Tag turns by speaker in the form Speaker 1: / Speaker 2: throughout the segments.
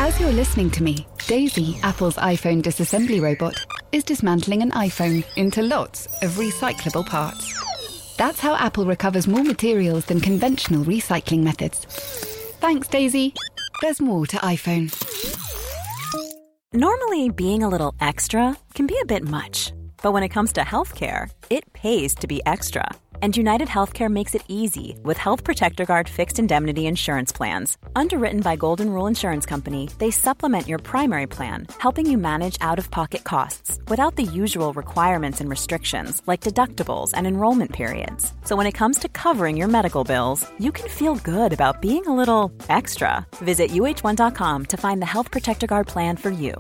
Speaker 1: As you're listening to me, Daisy, Apple's iPhone disassembly robot, is dismantling an iPhone into lots of recyclable parts. That's how Apple recovers more materials than conventional recycling methods. Thanks, Daisy. There's more to iPhone.
Speaker 2: Normally, being a little extra can be a bit much. But when it comes to healthcare, it pays to be extra. And United Healthcare makes it easy with Health Protector Guard fixed indemnity insurance plans. Underwritten by Golden Rule Insurance Company, they supplement your primary plan, helping you manage out-of-pocket costs without the usual requirements and restrictions like deductibles and enrollment periods. So when it comes to covering your medical bills, you can feel good about being a little extra. Visit uh1.com to find the Health Protector Guard plan for you.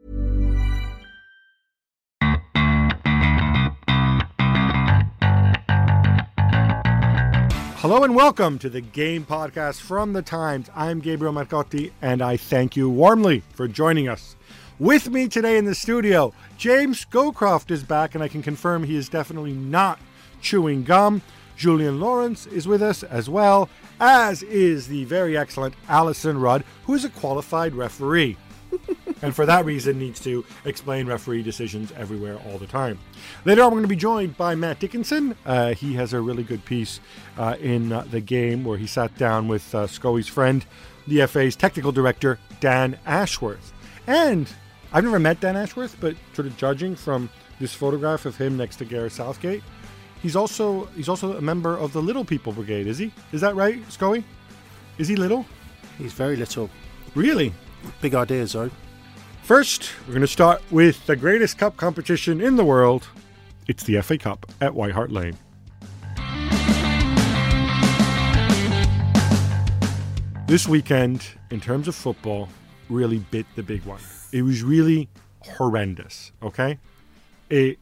Speaker 3: Hello and welcome to the Game Podcast from The Times. I'm Gabriel Marcotti, and I thank you warmly for joining us. With me today in the studio, James Scowcroft is back, and I can confirm he is definitely not chewing gum. Julian Lawrence is with us as well, as is the very excellent Alison Rudd, who is a qualified referee. And for that reason needs to explain referee decisions everywhere all the time. Later on, we're going to be joined by Matt Dickinson. He has a really good piece in The Game where he sat down with Scoey's friend, the FA's technical director, Dan Ashworth. And I've never met Dan Ashworth, but sort of judging from this photograph of him next to Gareth Southgate, he's also a member of the Little People Brigade, is he? Is that right, Scoey? Is he little?
Speaker 4: He's very little.
Speaker 3: Really?
Speaker 4: Big ideas, though.
Speaker 3: First, we're going to start with the greatest cup competition in the world. It's the FA Cup at White Hart Lane. This weekend, in terms of football, really bit the big one. It was really horrendous, okay? It's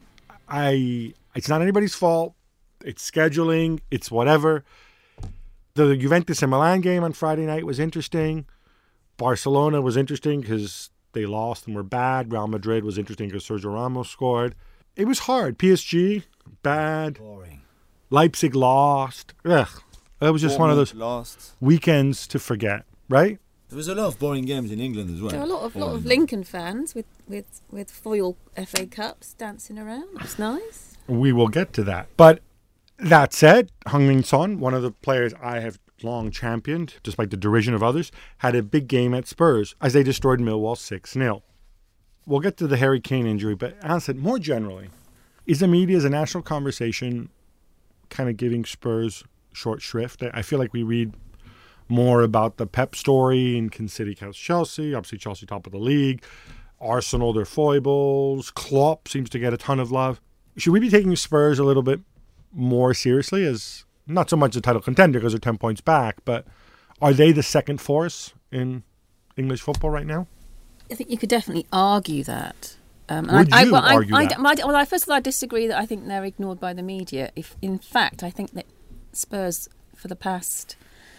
Speaker 3: not anybody's fault. It's scheduling. It's whatever. The Juventus and Milan game on Friday night was interesting. Barcelona was interesting because they lost and were bad. Real Madrid was interesting because Sergio Ramos scored. It was hard. PSG, bad.
Speaker 5: Boring.
Speaker 3: Leipzig lost. Ugh. It was just one of those weekends to forget, right?
Speaker 5: There was a lot of boring games in England as well.
Speaker 6: There were a lot of Lincoln fans with foil FA Cups dancing around. It's nice.
Speaker 3: We will get to that. But that said, Heung-min Son, one of the players I have long championed, despite the derision of others, had a big game at Spurs as they destroyed Millwall 6-0. We'll get to the Harry Kane injury, but as I said, more generally, is the media as a national conversation kind of giving Spurs short shrift? I feel like we read more about the Pep story and can City catch Chelsea, obviously Chelsea top of the league, Arsenal their foibles, Klopp seems to get a ton of love. Should we be taking Spurs a little bit more seriously as not so much a title contender because they're 10 points back, but are they the second force in English football right now?
Speaker 6: I think you could definitely argue that.
Speaker 3: Would you argue that?
Speaker 6: First of all, I disagree that I think they're ignored by the media. In fact, I think that Spurs, for the past,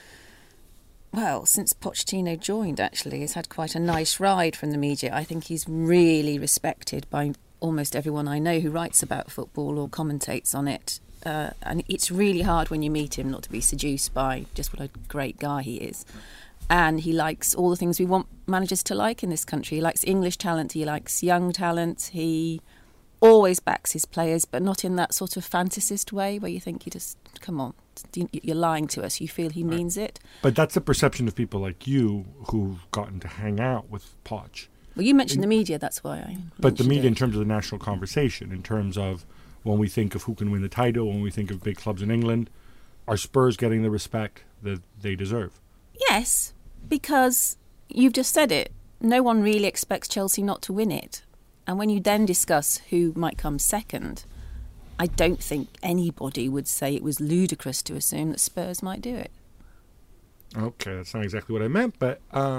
Speaker 6: since Pochettino joined, actually, has had quite a nice ride from the media. I think he's really respected by almost everyone I know who writes about football or commentates on it. And it's really hard when you meet him not to be seduced by just what a great guy he is. And he likes all the things we want managers to like in this country. He likes English talent, he likes young talent, he always backs his players, but not in that sort of fantasist way where you think, come on, you're lying to us. You feel he means it.
Speaker 3: But that's the perception of people like you who've gotten to hang out with Poch.
Speaker 6: Well, you mentioned the media, that's why I
Speaker 3: But the media in terms of the national conversation, in terms of when we think of who can win the title, when we think of big clubs in England, are Spurs getting the respect that they deserve?
Speaker 6: Yes, because you've just said it. No one really expects Chelsea not to win it. And when you then discuss who might come second, I don't think anybody would say it was ludicrous to assume that Spurs might do it.
Speaker 3: Okay, that's not exactly what I meant, but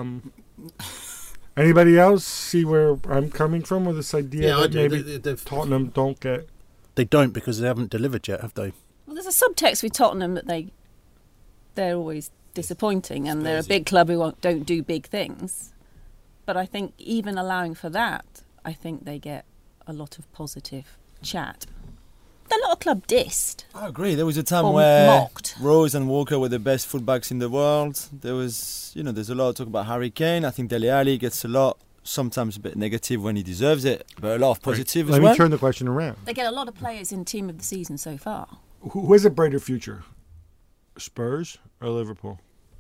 Speaker 3: anybody else see where I'm coming from with this idea that maybe Tottenham don't get...
Speaker 4: They don't because they haven't delivered yet, have they?
Speaker 6: Well, there's a subtext with Tottenham that they're always disappointing and they're a big club who don't do big things. But I think even allowing for that, I think they get a lot of positive chat. a lot of club dissed.
Speaker 5: I agree. There was a time
Speaker 6: Or
Speaker 5: where
Speaker 6: mocked.
Speaker 5: Rose and Walker were the best fullbacks in the world. There was, there's a lot of talk about Harry Kane. I think Dele Alli gets a lot, sometimes a bit negative when he deserves it, but a lot of positive as
Speaker 3: Let
Speaker 5: well.
Speaker 3: me turn the question around.
Speaker 6: They get a lot of players in team of the season so far.
Speaker 3: Who has a brighter future, Spurs or Liverpool?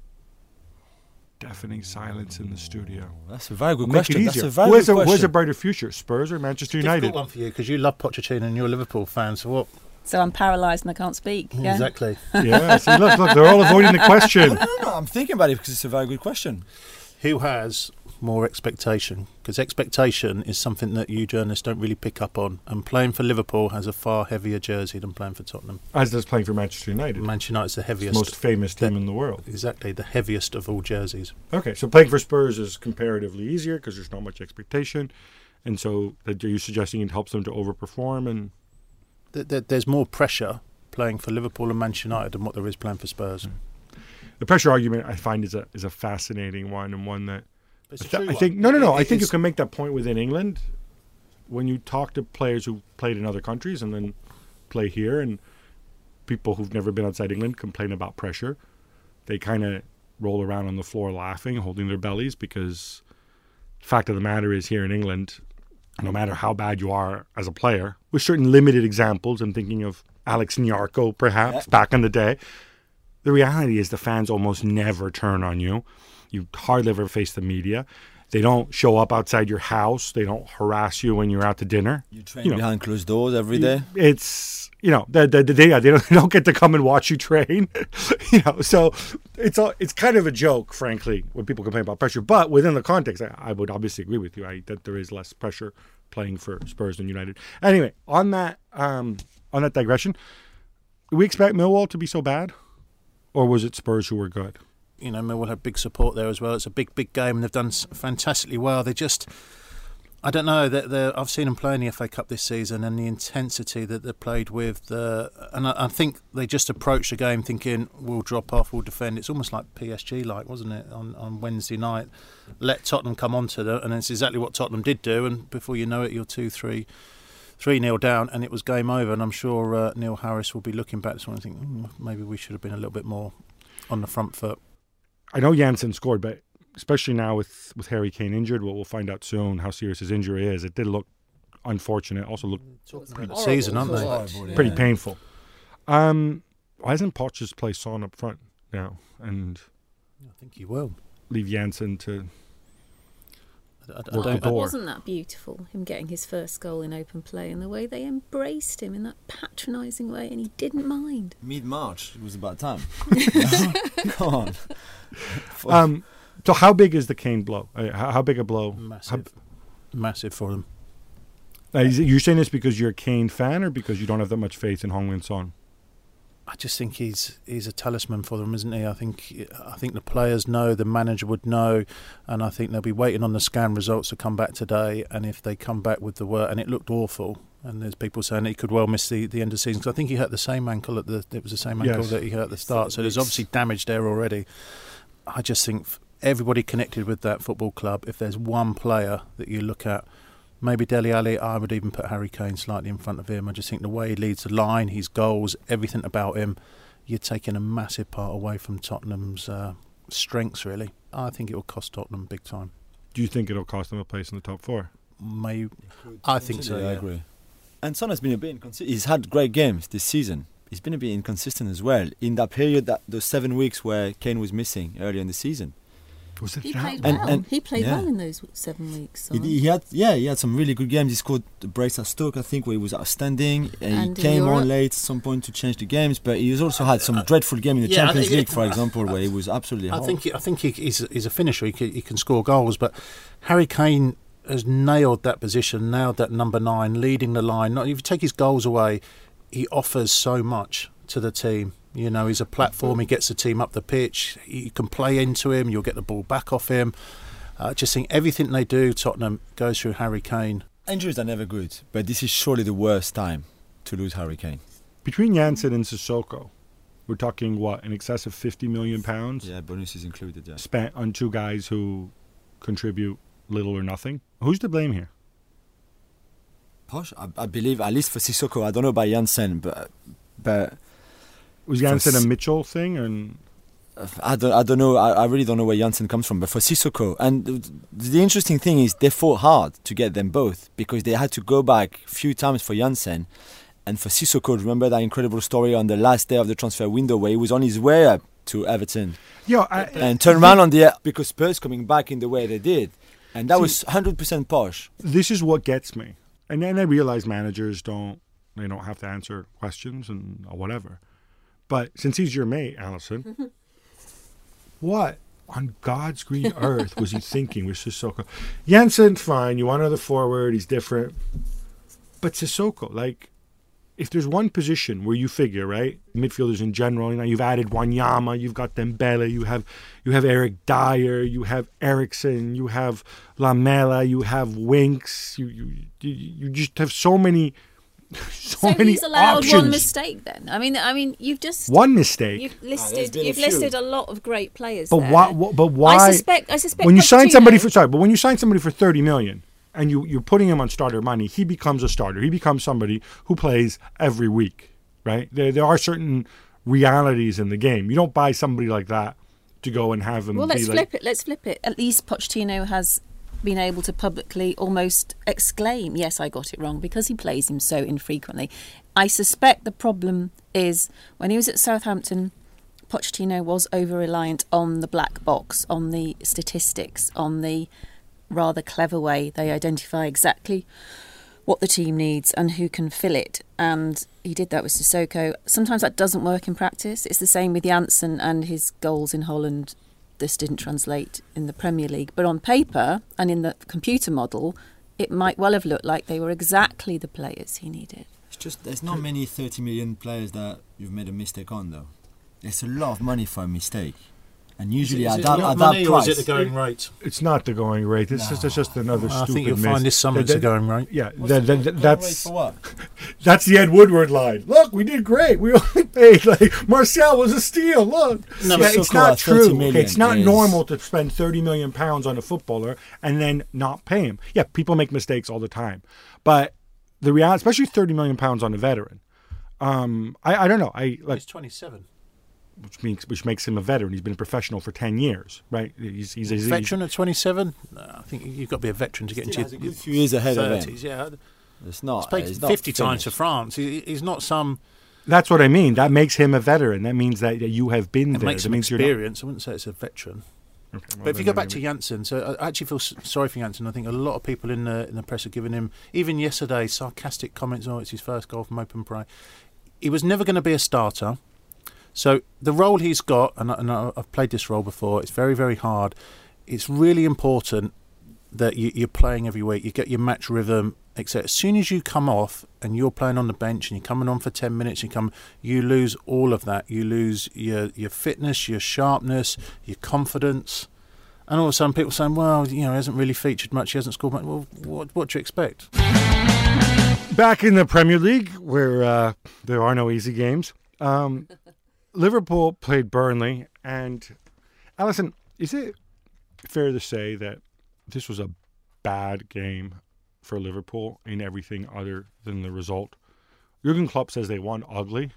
Speaker 3: Deafening silence in the studio.
Speaker 5: That's a very good
Speaker 3: Make it
Speaker 5: question. That's
Speaker 3: easier.
Speaker 5: a very
Speaker 3: Who has
Speaker 5: good
Speaker 3: a
Speaker 5: question.
Speaker 3: brighter future, Spurs or Manchester
Speaker 4: Difficult
Speaker 3: United?
Speaker 4: one for you because you love Pochettino and you're a Liverpool fan. So what?
Speaker 6: So I'm paralysed and I can't speak. Yeah?
Speaker 4: Exactly.
Speaker 3: Yeah, see, look, they're all avoiding the question.
Speaker 5: No, I'm thinking about it because it's a very good question.
Speaker 4: Who has more expectation? Because expectation is something that you journalists don't really pick up on. And playing for Liverpool has a far heavier jersey than playing for Tottenham.
Speaker 3: As does playing for Manchester United.
Speaker 4: Manchester United's the heaviest.
Speaker 3: Most famous team in the world.
Speaker 4: Exactly, the heaviest of all jerseys.
Speaker 3: Okay, so playing for Spurs is comparatively easier because there's not much expectation. And so are you suggesting it helps them to overperform? And
Speaker 4: There's more pressure playing for Liverpool and Manchester United than what there is playing for Spurs.
Speaker 3: the pressure argument I find is a fascinating one, and one that
Speaker 4: It's a true
Speaker 3: I think
Speaker 4: one.
Speaker 3: I think you can make that point within England when you talk to players who played in other countries and then play here, and people who've never been outside England complain about pressure. They kind of roll around on the floor laughing, holding their bellies, because the fact of the matter is, here in England, no matter how bad you are as a player, with certain limited examples, I'm thinking of Alex Nyarko perhaps back in the day, the reality is the fans almost never turn on you. You hardly ever face the media. They don't show up outside your house. They don't harass you when you're out to dinner.
Speaker 5: You train behind closed doors every day.
Speaker 3: It's, they don't get to come and watch you train. So it's kind of a joke, frankly, when people complain about pressure. But within the context, I would obviously agree with you that there is less pressure playing for Spurs than United. Anyway, on that digression, do we expect Millwall to be so bad? Or was it Spurs who were good?
Speaker 4: Millwall had big support there as well. It's a big game, and they've done fantastically well. They just, I don't know. I've seen them play in the FA Cup this season, and the intensity that they played with. And I think they just approached the game thinking, we'll drop off, we'll defend. It's almost like PSG-like, wasn't it, on Wednesday night? Let Tottenham come onto them, and it's exactly what Tottenham did do. And before you know it, you're 3-0 down, and it was game over. And I'm sure Neil Harris will be looking back to one and think, maybe we should have been a little bit more on the front foot.
Speaker 3: I know Janssen scored, but especially now with Harry Kane injured, we'll find out soon how serious his injury is. It did look unfortunate. Also looked
Speaker 4: Season, aren't they?
Speaker 3: pretty painful. Why hasn't Poch just play Son up front now and
Speaker 4: I think he will.
Speaker 3: leave Janssen to
Speaker 4: I
Speaker 3: work the
Speaker 4: don't.
Speaker 3: door?
Speaker 6: Wasn't that beautiful, him getting his first goal in open play, and the way they embraced him in that patronising way, and he didn't mind.
Speaker 5: Mid-March, it was about time. Come on.
Speaker 3: So how big is the Kane blow? How big a blow?
Speaker 4: Massive for them.
Speaker 3: You're saying this because you're a Kane fan, or because you don't have that much faith in Heung-min Son?
Speaker 4: I just think he's a talisman for them, isn't he? I think the players know, the manager would know, and I think they'll be waiting on the scan results to come back today. And if they come back with the work, and it looked awful, and there's people saying that he could well miss the end of the season, because I think he hurt the same ankle it was the same ankle that he hurt at the start. So there's obviously damage there already. I just think everybody connected with that football club, if there's one player that you look at, maybe Dele Alli, I would even put Harry Kane slightly in front of him. I just think the way he leads the line, his goals, everything about him, you're taking a massive part away from Tottenham's strengths, really. I think it will cost Tottenham big time.
Speaker 3: Do you think it'll cost them a place in the top four?
Speaker 4: I think so,
Speaker 5: I agree. And Son has been a bit inconsistent. He's had great games this season. He's been a bit inconsistent as well. In that period, the 7 weeks where Kane was missing earlier in the season.
Speaker 3: Was it
Speaker 6: He
Speaker 3: that
Speaker 6: played
Speaker 3: long?
Speaker 6: well.
Speaker 5: And
Speaker 6: He played
Speaker 5: yeah.
Speaker 6: well in those 7 weeks. So.
Speaker 5: He had some really good games. He scored the brace at Stoke, I think, where he was outstanding.
Speaker 6: And
Speaker 5: He
Speaker 6: in
Speaker 5: came
Speaker 6: Europe.
Speaker 5: on late at some point to change the games, but he's also had some dreadful game in the Champions League, for example, where he was absolutely
Speaker 4: I
Speaker 5: horrible.
Speaker 4: think he's a finisher. He can score goals, but Harry Kane has nailed that position, nailed that number 9, leading the line. If you take his goals away, he offers so much to the team. He's a platform. He gets the team up the pitch. You can play into him. You'll get the ball back off him. Just think everything they do, Tottenham, goes through Harry Kane.
Speaker 5: Injuries are never good, but this is surely the worst time to lose Harry Kane.
Speaker 3: Between Janssen and Sissoko, we're talking in excess of £50 million
Speaker 5: Yeah, bonuses included, yeah.
Speaker 3: spent on two guys who contribute little or nothing. Who's to blame here?
Speaker 5: Posh, I believe, at least for Sissoko. I don't know about Janssen, but
Speaker 3: Was Janssen a Mitchell thing? And
Speaker 5: I don't know. I really don't know where Janssen comes from. But for Sissoko, and the interesting thing is they fought hard to get them both because they had to go back a few times for Janssen. And for Sissoko, remember that incredible story on the last day of the transfer window where he was on his way up to Everton and turned around on the because Spurs coming back in the way they did. And that was 100% Posh.
Speaker 3: This is what gets me. And then I realize managers don't have to answer questions and whatever. But since he's your mate, Alison, what on God's green earth was he thinking with Sissoko? Janssen, fine. You want another forward. He's different. But Sissoko, like, if there's one position where you figure, right, midfielders in general, you've added Wanyama, you've got Dembele, you have Eric Dyer, you have Eriksson, you have Lamela, you have Winks, you just have so many
Speaker 6: he's allowed
Speaker 3: options.
Speaker 6: one mistake then. I mean, you've just
Speaker 3: one mistake.
Speaker 6: You've listed a lot of great players.
Speaker 3: But
Speaker 6: there.
Speaker 3: why?
Speaker 6: I suspect
Speaker 3: when you sign somebody for when you sign somebody for 30 million. And you're putting him on starter money, he becomes a starter. He becomes somebody who plays every week, right? There are certain realities in the game. You don't buy somebody like that to go and have him.
Speaker 6: Well, let's flip it. At least Pochettino has been able to publicly almost exclaim, "Yes, I got it wrong," because he plays him so infrequently. I suspect the problem is when he was at Southampton, Pochettino was over-reliant on the black box, on the statistics, on the rather clever way they identify exactly what the team needs and who can fill it, and he did that with Sissoko. Sometimes that doesn't work in practice. It's the same with Janssen and his goals in Holland. This didn't translate in the Premier League, but on paper and in the computer model it might well have looked like they were exactly the players he needed.
Speaker 5: It's just there's not many 30 million players that you've made a mistake on, though. It's a lot of money for a mistake. And usually at that price,
Speaker 4: or is it the going rate?
Speaker 3: It's not the going rate. It's just another stupid.
Speaker 4: I think you'll find this summer it's the going rate.
Speaker 3: Yeah,
Speaker 5: that's for what?
Speaker 3: That's the Ed Woodward line. Look, we did great. We only paid Martial was a steal. Look, it's not true. It's not normal to spend £30 million on a footballer and then not pay him. Yeah, people make mistakes all the time, but the reality, especially £30 million on a veteran. I don't know.
Speaker 4: He's 27.
Speaker 3: Which makes him a veteran. He's been a professional for 10 years, right? He's a
Speaker 4: veteran at 27. I think you've got to be a veteran to get into
Speaker 5: your few years ahead 30s,
Speaker 4: of him. Yeah,
Speaker 5: it's not.
Speaker 4: He's played 50 times for France. He's not some.
Speaker 3: That's what I mean. That makes him a veteran. That means that you have been there.
Speaker 4: It makes him experience. I wouldn't say it's a veteran. Okay, well, but if you go back to Janssen, so I actually feel sorry for Janssen. I think a lot of people in the press are giving him, even yesterday, sarcastic comments. Oh, it's his first goal from open play. He was never going to be a starter. So the role he's got, and I've played this role before, it's very, very hard. It's really important that you're playing every week. You get your match rhythm, etc. As soon as you come off and you're playing on the bench and you're coming on for 10 minutes, you lose all of that. You lose your fitness, your sharpness, your confidence. And all of a sudden people saying, well, he hasn't really featured much, he hasn't scored much. Well, what do you expect?
Speaker 3: Back in the Premier League, where there are no easy games, Liverpool played Burnley, and Alison, is it fair to say that this was a bad game for Liverpool in everything other than the result? Jurgen Klopp says they won ugly.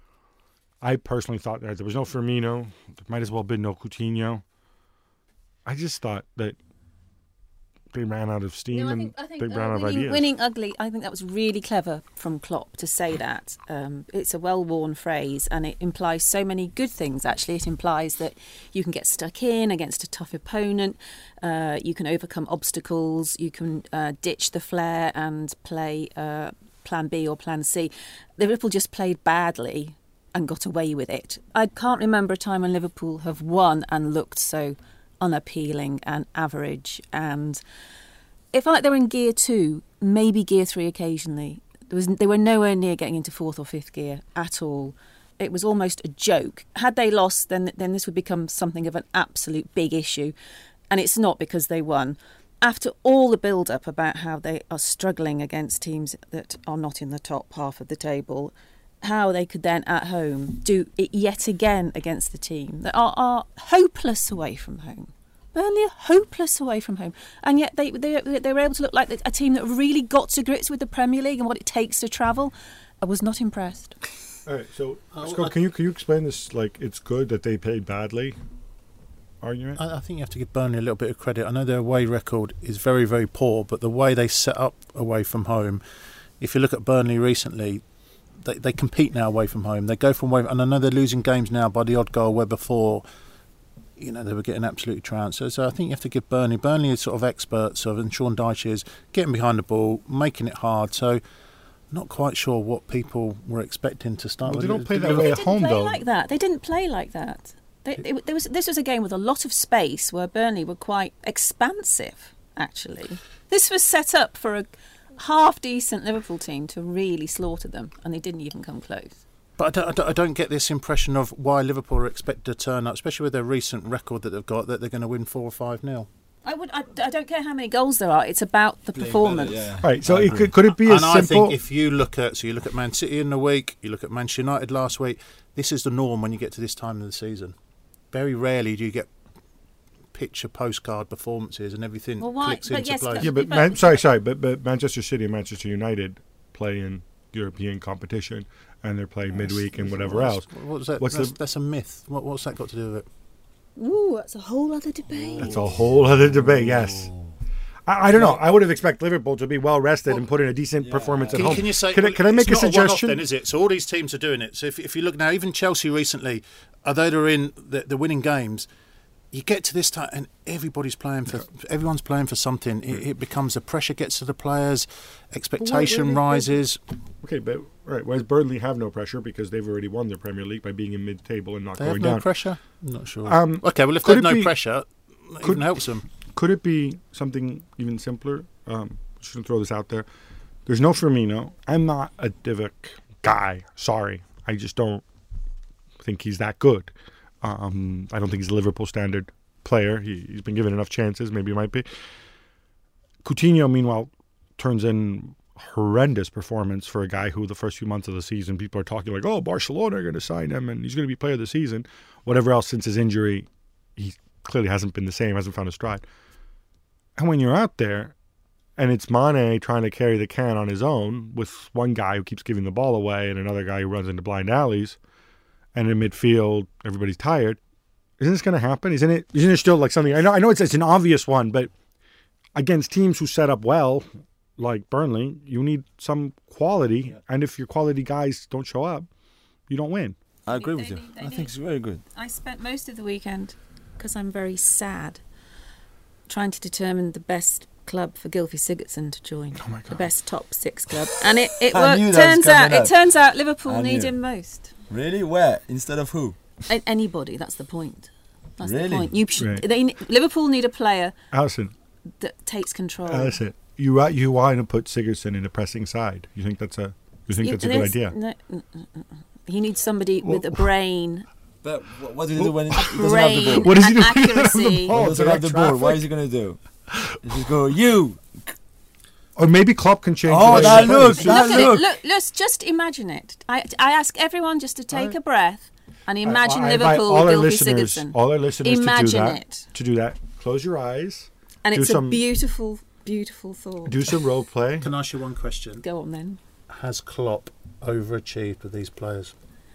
Speaker 3: I personally thought that there was no Firmino. There might as well have been no Coutinho. I just thought that they ran out of steam and they ran out of ideas.
Speaker 6: Winning ugly, I think that was really clever from Klopp to say that. It's a well-worn phrase and it implies so many good things, actually. It implies that you can get stuck in against a tough opponent, you can overcome obstacles, you can ditch the flair and play plan B or plan C. Liverpool just played badly and got away with it. I can't remember a time when Liverpool have won and looked so unappealing and average, and it felt like they were in gear 2, maybe gear 3 occasionally. They were nowhere near getting into 4th or 5th gear at all. It was almost a joke. Had they lost, then this would become something of an absolute big issue, and it's not because they won. After all the build-up about how they are struggling against teams that are not in the top half of the table, how they could then at home do it yet again against the team that are hopeless away from home. Burnley are hopeless away from home, and yet they were able to look like a team that really got to grips with the Premier League and what it takes to travel. I was not impressed.
Speaker 3: All right, so Scott, can you explain this? Like, it's good that they played badly argument?
Speaker 4: I think you have to give Burnley a little bit of credit. I know their away record is very, very poor, but the way they set up away from home, if you look at Burnley recently, they compete now away from home. They go from away, and I know they're losing games now by the odd goal, where before, they were getting absolutely trounced. So I think you have to give Burnley is sort of experts of, and Sean Dyche is getting behind the ball, making it hard. So not quite sure what people were expecting to start with.
Speaker 3: They don't play that way at home, though.
Speaker 6: They didn't play like that. This was a game with a lot of space where Burnley were quite expansive, actually. This was set up for a half-decent Liverpool team to really slaughter them, and they didn't even come close.
Speaker 4: But I don't get this impression of why Liverpool are expected to turn up, especially with their recent record that they've got, that they're going to win 4 or 5-0.
Speaker 6: I don't care how many goals there are. It's about the performance.
Speaker 3: Right. So could it be as simple?
Speaker 4: I think if you look at Man City in the week, you look at Manchester United last week. This is the norm when you get to this time of the season. Very rarely do you get picture postcard performances and everything clicks into place.
Speaker 3: Yeah, but Manchester City and Manchester United play in European competition, and they're playing midweek and whatever else.
Speaker 4: What's that? That's a myth. What's that got to do with it?
Speaker 6: Ooh, that's a whole other debate.
Speaker 3: That's a whole other debate, yes. I don't know. I would have expected Liverpool to be well rested and put in a decent performance at home.
Speaker 4: Can you say?
Speaker 3: Can I make a suggestion?
Speaker 4: It's not a one-off then, is it? So all these teams are doing it. So if you look now, even Chelsea recently, although they're in the winning games, you get to this time and everyone's playing for something. It becomes the pressure gets to the players, expectation rises.
Speaker 3: Okay, but right, whereas Burnley have no pressure because they've already won their Premier League by being in mid-table and not
Speaker 4: they
Speaker 3: going
Speaker 4: have no
Speaker 3: down.
Speaker 4: Pressure? I'm not sure. Okay, well if they have no pressure, it even helps them.
Speaker 3: Could it be something even simpler? Shouldn't throw this out there. There's no Firmino. I'm not a Divock guy. Sorry, I just don't think he's that good. I don't think he's a Liverpool standard player. He's been given enough chances. Maybe he might be. Coutinho, meanwhile, turns in horrendous performance for a guy who the first few months of the season people are talking like, oh, Barcelona are going to sign him and he's going to be player of the season. Whatever else since his injury, he clearly hasn't been the same, hasn't found a stride. And when you're out there and it's Mane trying to carry the can on his own with one guy who keeps giving the ball away and another guy who runs into blind alleys, and in midfield everybody's tired, isn't this going to happen? Isn't it still like something? I know it's an obvious one, but against teams who set up well, like Burnley, you need some quality, and if your quality guys don't show up, you don't win.
Speaker 5: I agree with you. I think it's very good.
Speaker 6: I spent most of the weekend, because I'm very sad, trying to determine the best club for Gylfi Sigurdsson to join.
Speaker 3: Oh my God.
Speaker 6: The best top 6 club. And it worked. It turns out Liverpool need him most.
Speaker 5: Really? Where? Instead of who?
Speaker 6: Anybody. That's the point. That's
Speaker 5: really?
Speaker 6: the point. Liverpool need a player
Speaker 3: Alison,
Speaker 6: that takes control.
Speaker 3: Alison, you want to put Sigurdsson in the pressing side. You think that's a good idea?
Speaker 6: No. He needs somebody with a brain.
Speaker 5: But what do you do when he doesn't have
Speaker 6: brain
Speaker 5: the ball?
Speaker 3: What does he do?
Speaker 6: Accuracy.
Speaker 5: He doesn't have the ball. What is he going to do? He just go, you.
Speaker 3: Or maybe Klopp can change.
Speaker 5: Oh,
Speaker 3: that
Speaker 6: Look, let's just imagine it. I ask everyone just to take a breath and imagine Liverpool with Gylfi Sigurdsson.
Speaker 3: All our listeners
Speaker 6: imagine
Speaker 3: to do that. Close your eyes.
Speaker 6: And it's a beautiful, beautiful thought.
Speaker 3: Do some role play.
Speaker 4: Can I ask you one question?
Speaker 6: Go on then.
Speaker 4: Has Klopp overachieved with these players?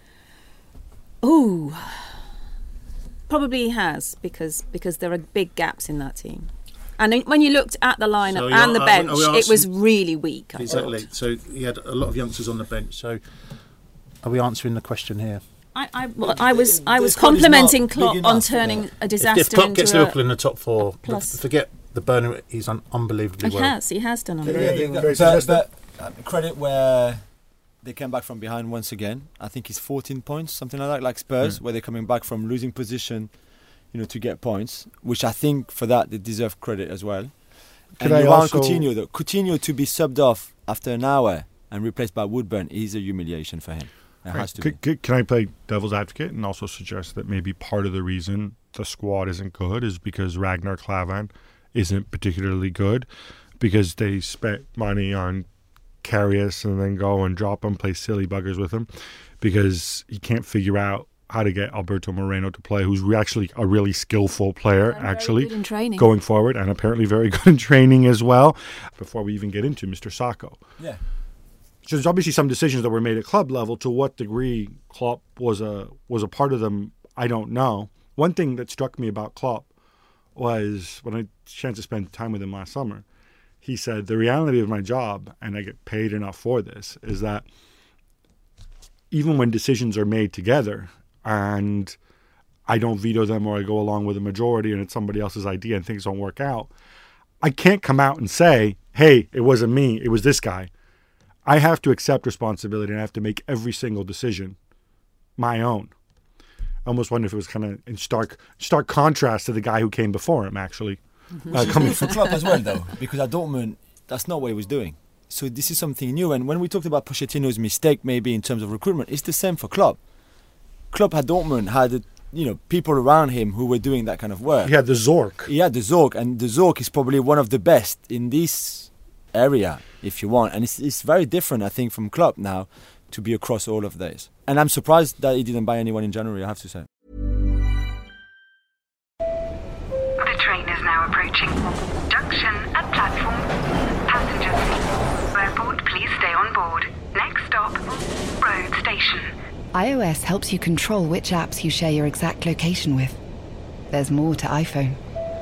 Speaker 6: Ooh, probably he has because there are big gaps in that team. And when you looked at the lineup and the bench, it was really weak.
Speaker 4: Exactly. So he had a lot of youngsters on the bench. So are we answering the question here?
Speaker 6: I was complimenting Klopp on turning a disaster
Speaker 4: if Klopp
Speaker 6: into
Speaker 4: gets Liverpool in the top 4,
Speaker 6: plus.
Speaker 4: Forget the Burnley. He's done unbelievably well.
Speaker 6: He has done
Speaker 5: But credit where they came back from behind once again. I think it's 14 points, something like Spurs, where they're coming back from losing position, to get points, which I think for that they deserve credit as well. Coutinho to be subbed off after an hour and replaced by Woodburn is a humiliation for him. It has to be.
Speaker 3: Can I play devil's advocate and also suggest that maybe part of the reason the squad isn't good is because Ragnar Klavan isn't particularly good, because they spent money on Karius and then go and drop him, play silly buggers with him, because he can't figure out how to get Alberto Moreno to play, who's actually a really skillful player,
Speaker 6: And
Speaker 3: actually,
Speaker 6: very good in training.
Speaker 3: going forward, and apparently very good in training as well, before we even get into Mr. Sacco.
Speaker 5: Yeah.
Speaker 3: So there's obviously some decisions that were made at club level. To what degree Klopp was a part of them, I don't know. One thing that struck me about Klopp was when I had a chance to spend time with him last summer, he said, the reality of my job, and I get paid enough for this, is that even when decisions are made together and I don't veto them or I go along with a majority and it's somebody else's idea and things don't work out, I can't come out and say, hey, it wasn't me, it was this guy. I have to accept responsibility and I have to make every single decision my own. I almost wonder if it was kind of in stark contrast to the guy who came before him, actually.
Speaker 5: Coming for Klopp as well, though, because at Dortmund, that's not what he was doing. So this is something new. And when we talked about Pochettino's mistake, maybe in terms of recruitment, it's the same for Klopp. Klopp at Dortmund had, people around him who were doing that kind of work.
Speaker 3: He had the Zorc.
Speaker 5: He had the Zorc, and the Zorc is probably one of the best in this area, if you want. And it's very different, I think, from Klopp now to be across all of these. And I'm surprised that he didn't buy anyone in January, I have to say.
Speaker 7: The train is now approaching. Junction at platform. Passengers, airport, please stay on board. Next stop, road station.
Speaker 1: iOS helps you control which apps you share your exact location with. There's more to iPhone.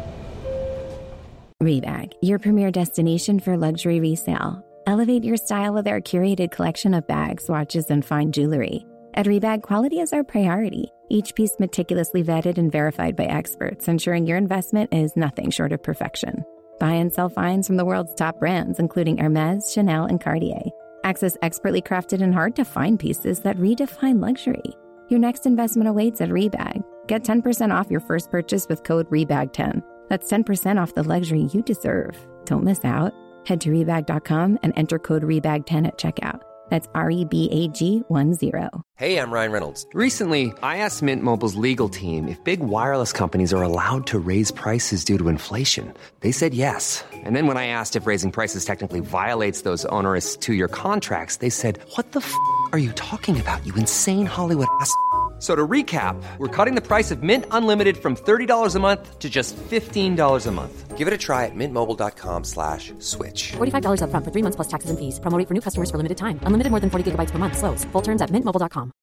Speaker 8: Rebag, your premier destination for luxury resale. Elevate your style with our curated collection of bags, watches, and fine jewelry. At Rebag, quality is our priority. Each piece meticulously vetted and verified by experts, ensuring your investment is nothing short of perfection. Buy and sell finds from the world's top brands, including Hermès, Chanel, and Cartier. Access expertly crafted and hard-to-find pieces that redefine luxury. Your next investment awaits at Rebag. Get 10% off your first purchase with code REBAG10. That's 10% off the luxury you deserve. Don't miss out. Head to Rebag.com and enter code REBAG10 at checkout. That's REBAG10.
Speaker 9: Hey, I'm Ryan Reynolds. Recently, I asked Mint Mobile's legal team if big wireless companies are allowed to raise prices due to inflation. They said yes. And then when I asked if raising prices technically violates those onerous 2-year contracts, they said, what the f*** are you talking about, you insane Hollywood ass f- So to recap, we're cutting the price of Mint Unlimited from $30 a month to just $15 a month. Give it a try at mintmobile.com/switch.
Speaker 10: $45 up front for 3 months plus taxes and fees. Promo rate for new customers for limited time. Unlimited more than 40 gigabytes per month. Slows full terms at mintmobile.com.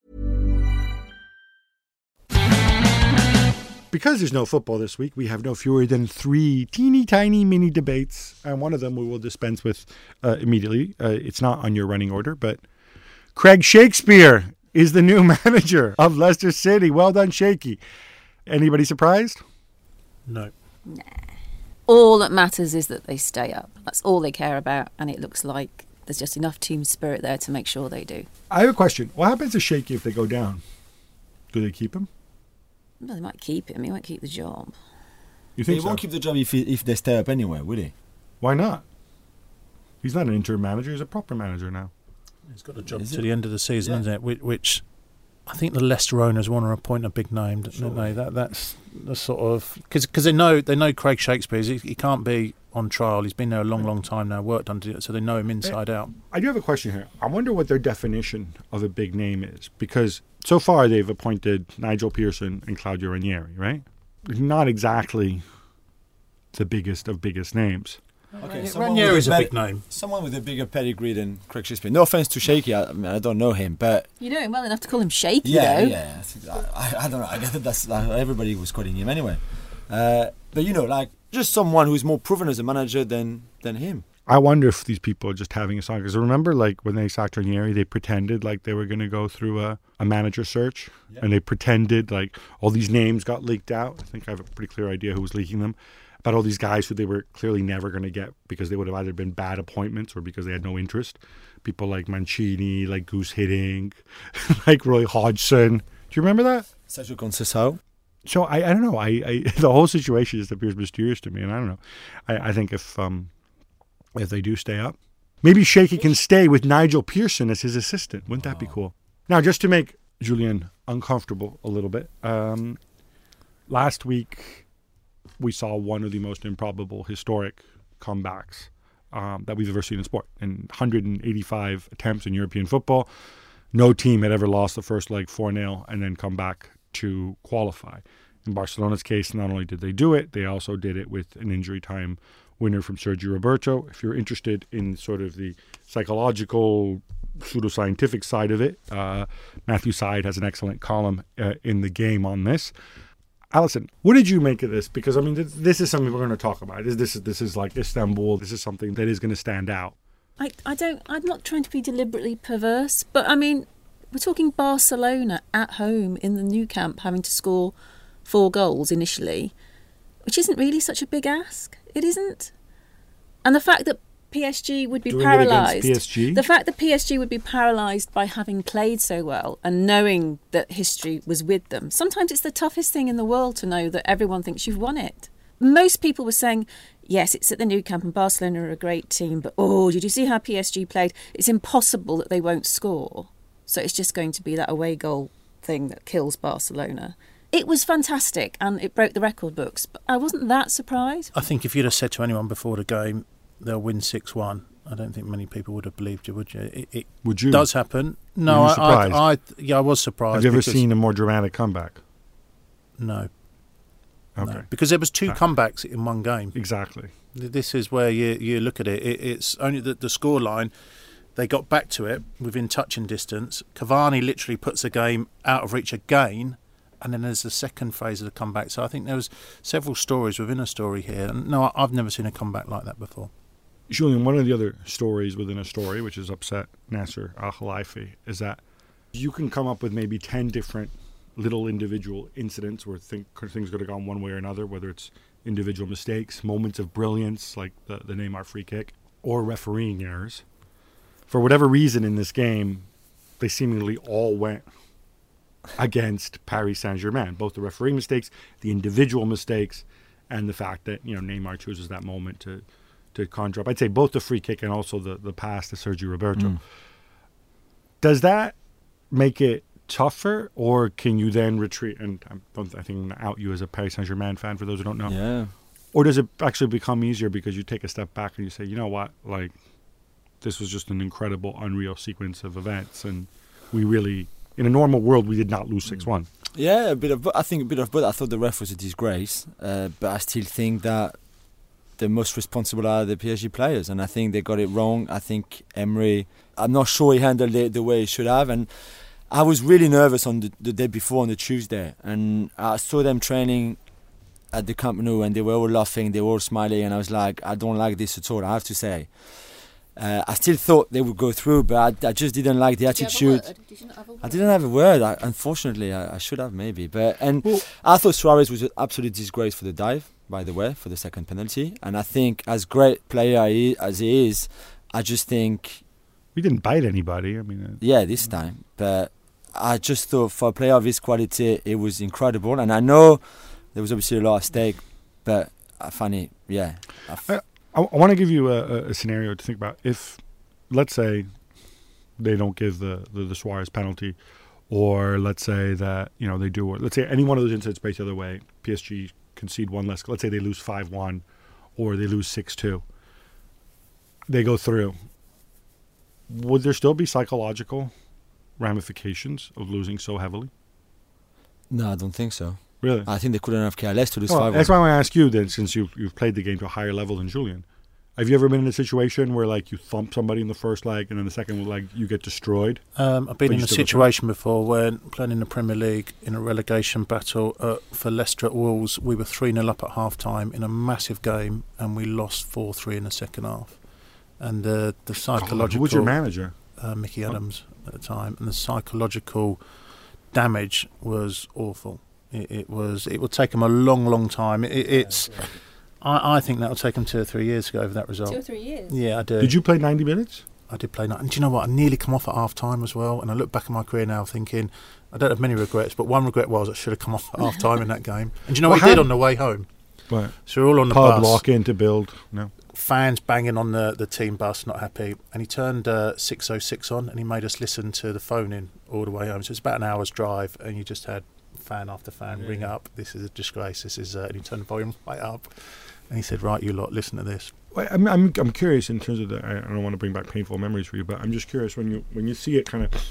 Speaker 3: Because there's no football this week, we have no fewer than 3 teeny tiny mini debates, and one of them we will dispense with immediately. It's not on your running order, but Craig Shakespeare is the new manager of Leicester City. Well done, Shaky. Anybody surprised?
Speaker 4: No.
Speaker 6: Nah. All that matters is that they stay up. That's all they care about, and it looks like there's just enough team spirit there to make sure they do.
Speaker 3: I have a question. What happens to Shaky if they go down? Do they keep him?
Speaker 6: Well, they might keep him. He won't keep the job.
Speaker 3: You think
Speaker 5: He
Speaker 3: so?
Speaker 5: won't keep the job if they stay up anyway, will he?
Speaker 3: Why not? He's not an interim manager. He's a proper manager now.
Speaker 4: He's got a job to the end of the season, isn't it? Which I think the Leicester owners want to appoint a big name, don't they? That's the sort of because they know Craig Shakespeare. He can't be on trial. He's been there a long time now, worked under it, so they know him inside out.
Speaker 3: I do have a question here. I wonder what their definition of a big name is, because so far they've appointed Nigel Pearson and Claudio Ranieri, right? Not exactly the biggest of biggest names.
Speaker 5: Okay,
Speaker 4: Ranieri's a big name.
Speaker 5: Someone with a bigger pedigree than Craig Shakespeare. No offense to Shaky, I mean, I don't know him, but
Speaker 6: You know him well enough to call him Shaky, though.
Speaker 5: I don't know. I guess that's everybody was calling him anyway. But just someone who's more proven as a manager than him.
Speaker 3: I wonder if these people are just having a song. Because remember, when they sacked Ranieri, they pretended like they were going to go through a manager search. Yeah. And they pretended like all these names got leaked out. I think I have a pretty clear idea who was leaking them. About all these guys who they were clearly never going to get because they would have either been bad appointments or because they had no interest. People like Mancini, like Goose Hiddink, like Roy Hodgson. Do you remember that?
Speaker 5: Sergio Conceição.
Speaker 3: So I don't know. I the whole situation just appears mysterious to me, and I don't know. I think if they do stay up, maybe Shaky can stay with Nigel Pearson as his assistant. Wouldn't that be cool? Now, just to make Julian uncomfortable a little bit, last week we saw one of the most improbable historic comebacks that we've ever seen in sport. In 185 attempts in European football, no team had ever lost the first leg 4-0 and then come back to qualify. In Barcelona's case, not only did they do it, they also did it with an injury time winner from Sergio Roberto. If you're interested in sort of the psychological, pseudoscientific side of it, Matthew Syed has an excellent column in The Game on this. Alison, what did you make of this? Because, I mean, this is something we're going to talk about. This is like Istanbul. This is something that is going to stand out.
Speaker 6: I'm not trying to be deliberately perverse, but I mean, we're talking Barcelona at home in the Nou Camp having to score 4 goals initially, which isn't really such a big ask. It isn't. And the fact that PSG would be paralysed. The fact that PSG would be paralysed by having played so well and knowing that history was with them. Sometimes it's the toughest thing in the world to know that everyone thinks you've won it. Most people were saying, yes, it's at the Nou Camp and Barcelona are a great team, but did you see how PSG played? It's impossible that they won't score. So it's just going to be that away goal thing that kills Barcelona. It was fantastic and it broke the record books, but I wasn't that surprised.
Speaker 4: I think if you'd have said to anyone before the game, they'll win 6-1, I don't think many people would have believed you, would you? It
Speaker 3: would you?
Speaker 4: Does happen. No, I was surprised.
Speaker 3: Have you ever seen a more dramatic comeback?
Speaker 4: No.
Speaker 3: Okay.
Speaker 4: No. Because there was 2 comebacks in one game.
Speaker 3: Exactly.
Speaker 4: This is where you look at it. It's only the scoreline. They got back to it within touching distance. Cavani literally puts the game out of reach again. And then there's the second phase of the comeback. So I think there was several stories within a story here. And no, I've never seen a comeback like that before.
Speaker 3: Julian, one of the other stories within a story, which has upset Nasser Al-Khelaifi, is that you can come up with maybe 10 different little individual incidents where things could have gone one way or another, whether it's individual mistakes, moments of brilliance, like the Neymar free kick, or refereeing errors. For whatever reason in this game, they seemingly all went against Paris Saint-Germain, both the refereeing mistakes, the individual mistakes, and the fact that Neymar chooses that moment to conjure up. I'd say both the free kick and also the pass to Sergio Roberto. Does that make it tougher, or can you then retreat? And I think I'm going to out you as a Paris Saint-Germain fan for those who don't know.
Speaker 5: Yeah.
Speaker 3: Or does it actually become easier because you take a step back and you say, you know what, like, this was just an incredible, unreal sequence of events, and we really, in a normal world, we did not lose 6-1.
Speaker 5: Yeah, I think a bit of both. I thought the ref was a disgrace, but I still think that the most responsible are the PSG players, and I think they got it wrong. I think Emery, I'm not sure he handled it the way he should have, and I was really nervous on the day before, on the Tuesday, and I saw them training at the Camp Nou, and they were all laughing, they were all smiling, and I was like, I don't like this at all, I have to say. I still thought they would go through, but I just didn't like the attitude.
Speaker 6: Did you not have a word?
Speaker 5: I didn't have a word. Unfortunately, I should have maybe. I thought Suarez was an absolute disgrace for the dive, by the way, for the second penalty. And I think, as great player as he is, I just think...
Speaker 3: We didn't bite anybody. I mean,
Speaker 5: yeah, this time. But I just thought for a player of his quality, it was incredible. And I know there was obviously a lot at stake, but I find it, yeah.
Speaker 3: I want to give you a scenario to think about. If, let's say, they don't give the Suarez penalty, or let's say that they do, or let's say any one of those incidents breaks the other way, PSG concede one less. Let's say they lose 5-1, or they lose 6-2. They go through. Would there still be psychological ramifications of losing so heavily?
Speaker 5: No, I don't think so.
Speaker 3: Really?
Speaker 5: I think they couldn't have cared less to lose 5-1.
Speaker 3: That's why I want to ask you then, since you've played the game to a higher level than Julian. Have you ever been in a situation where like you thump somebody in the first leg and then the second leg you get destroyed?
Speaker 4: I've been in a situation before where playing in the Premier League in a relegation battle for Leicester at Wolves, we were 3-0 up at half-time in a massive game and we lost 4-3 in the second half. And the psychological...
Speaker 3: Who was your manager?
Speaker 4: Mickey Adams at the time. And the psychological damage was awful. It would take them a long time. I think that would take them 2 or 3 years to go over that result.
Speaker 6: 2 or 3 years?
Speaker 4: Yeah, I do.
Speaker 3: Did you play 90 minutes?
Speaker 4: I did play 90. And do you know what? I nearly come off at half time as well. And I look back at my career now thinking, I don't have many regrets, but one regret was I should have come off at half time in that game. And do you know what he did on the way home?
Speaker 3: Right.
Speaker 4: So we're all on the
Speaker 3: pub
Speaker 4: bus.
Speaker 3: Lock in to build. No.
Speaker 4: Fans banging on the team bus, not happy. And he turned 606 on and he made us listen to the phone in all the way home. So it's about an hour's drive and you just had fan after fan ring up. This is a disgrace. This is and he turned the volume right up. And he said, right, you lot, listen to this.
Speaker 3: Well, I'm curious in terms of I don't want to bring back painful memories for you, but I'm just curious when you see it kind of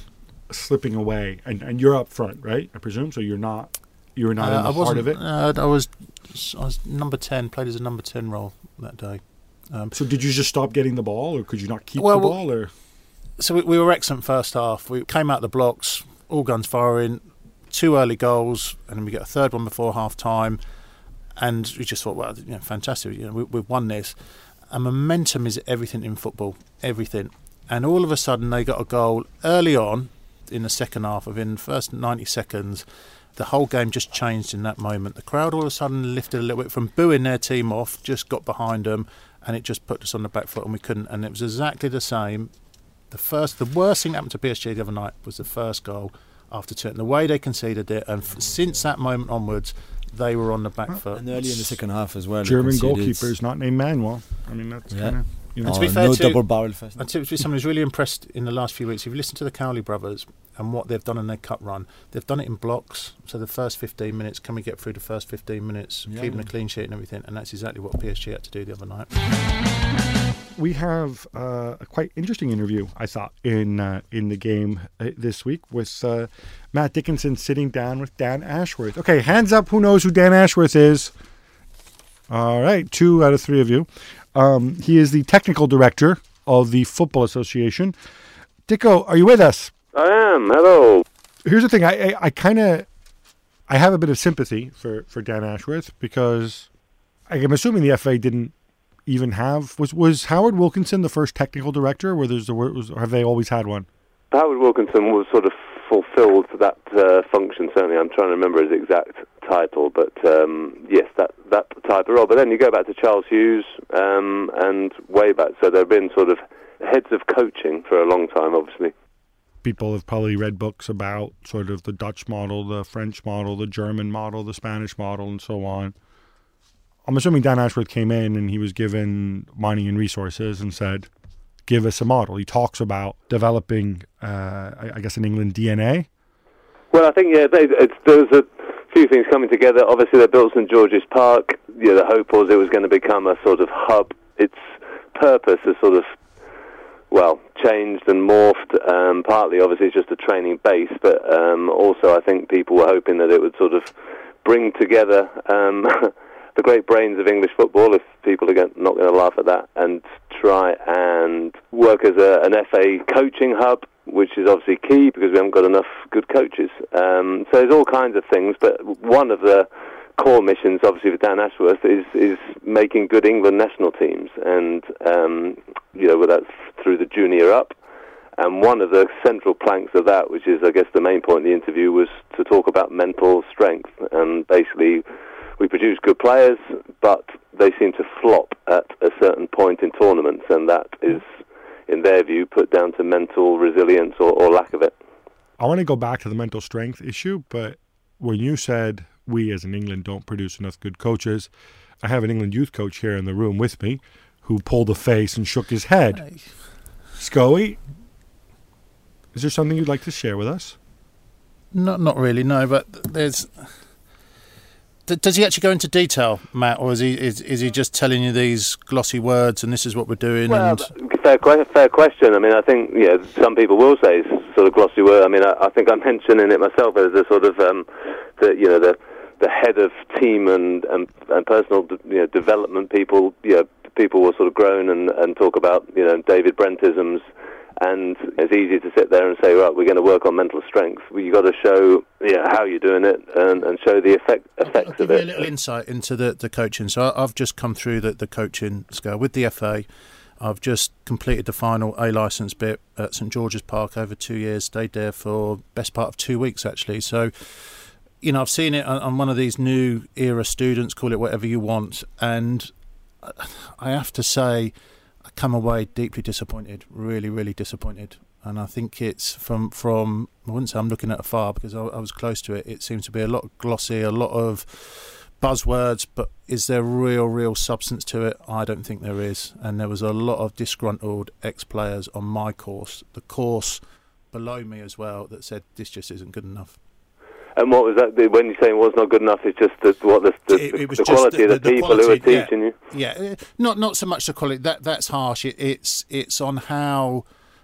Speaker 3: slipping away, and you're up front, right? I presume so. You were not in the heart of it.
Speaker 4: I was number 10. Played as a number 10 role that day.
Speaker 3: So did you just stop getting the ball, or could you not keep the ball? Or
Speaker 4: so we were excellent first half. We came out the blocks, all guns firing, 2 early goals, and then we get a third one before half time. And we just thought, well, fantastic. We've won this. And momentum is everything in football, everything. And all of a sudden, they got a goal early on in the second half. Within the first 90 seconds, the whole game just changed in that moment. The crowd all of a sudden lifted a little bit from booing their team off, just got behind them, and it just put us on the back foot, and we couldn't. And it was exactly the same. The worst thing that happened to PSG the other night was the first goal after 2. And the way they conceded it, and since that moment onwards, they were on the back foot.
Speaker 5: And early in the second half as well.
Speaker 3: German goalkeepers not named Manuel. I mean, that's kind of...
Speaker 4: And to be fair,
Speaker 5: double barrel first.
Speaker 4: And to be someone who's really impressed in the last few weeks, if you listen to the Cowley brothers and what they've done in their cup run, they've done it in blocks. So the first 15 minutes, can we get through the first 15 minutes, keeping a clean sheet and everything? And that's exactly what PSG had to do the other night.
Speaker 3: We have a quite interesting interview, I thought, in the game this week with Matt Dickinson sitting down with Dan Ashworth. Okay, hands up, who knows who Dan Ashworth is? All right, 2 out of 3 of you. He is the technical director of the Football Association. Dicko, are you with us?
Speaker 11: I am. Hello.
Speaker 3: Here's the thing. I have a bit of sympathy for Dan Ashworth because I'm assuming the FA didn't even have... Was Howard Wilkinson the first technical director, or have they always had one?
Speaker 11: Howard Wilkinson was sort of fulfilled that function, certainly. I'm trying to remember his exact title, but yes, that type of role. But then you go back to Charles Hughes and way back, so there have been sort of heads of coaching for a long time, obviously.
Speaker 3: People have probably read books about sort of the Dutch model, the French model, the German model, the Spanish model, and so on. I'm assuming Dan Ashworth came in and he was given money and resources and said, give us a model. He talks about developing, I guess, in England, DNA.
Speaker 11: Well, I think, there's a few things coming together. Obviously, they built St George's Park. The hope was it was going to become a sort of hub. Its purpose has sort of, changed and morphed. Partly, obviously, it's just a training base, but also I think people were hoping that it would sort of bring together the great brains of English football, if people are not going to laugh at that, and try and work as an FA coaching hub, which is obviously key because we haven't got enough good coaches. So there's all kinds of things, but one of the core missions, obviously, for Dan Ashworth is making good England national teams, and that's through the junior up. And one of the central planks of that, which is, I guess, the main point of the interview, was to talk about mental strength. And basically, we produce good players, but they seem to flop at a certain point in tournaments, and that is, in their view, put down to mental resilience or lack of it.
Speaker 3: I want to go back to the mental strength issue, but when you said we as in England don't produce enough good coaches, I have an England youth coach here in the room with me who pulled a face and shook his head. Hey. Scoey, is there something you'd like to share with us?
Speaker 4: Not really, no, but there's... Does he actually go into detail, Matt, or is he just telling you these glossy words and this is what we're doing?
Speaker 11: Well, fair question. I mean, I think some people will say it's sort of glossy word. I mean, I think I'm mentioning it myself as a sort of the head of team and personal development people. People will sort of groan and talk about David Brentisms. And it's easy to sit there and say, right, we're going to work on mental strength. You've got to show how you're doing it and show the effects
Speaker 4: of it. I'll give you a little insight into the coaching. So I've just come through the coaching scale with the FA. I've just completed the final A licence bit at St George's Park over 2 years. Stayed there for best part of 2 weeks, actually. So, I've seen it on one of these new era students, call it whatever you want. And I have to say, I come away deeply disappointed, really, really disappointed. And I think it's from I wouldn't say I'm looking at afar because I was close to it. It seems to be a lot glossy, a lot of buzzwords, but is there real substance to it? I don't think there is. And there was a lot of disgruntled ex-players on my course, the course below me as well, that said this just isn't good enough.
Speaker 11: And what was that? When you say it was not good enough, it's just the quality of the people who are teaching you.
Speaker 4: Yeah, not so much the quality. That's harsh. It's on how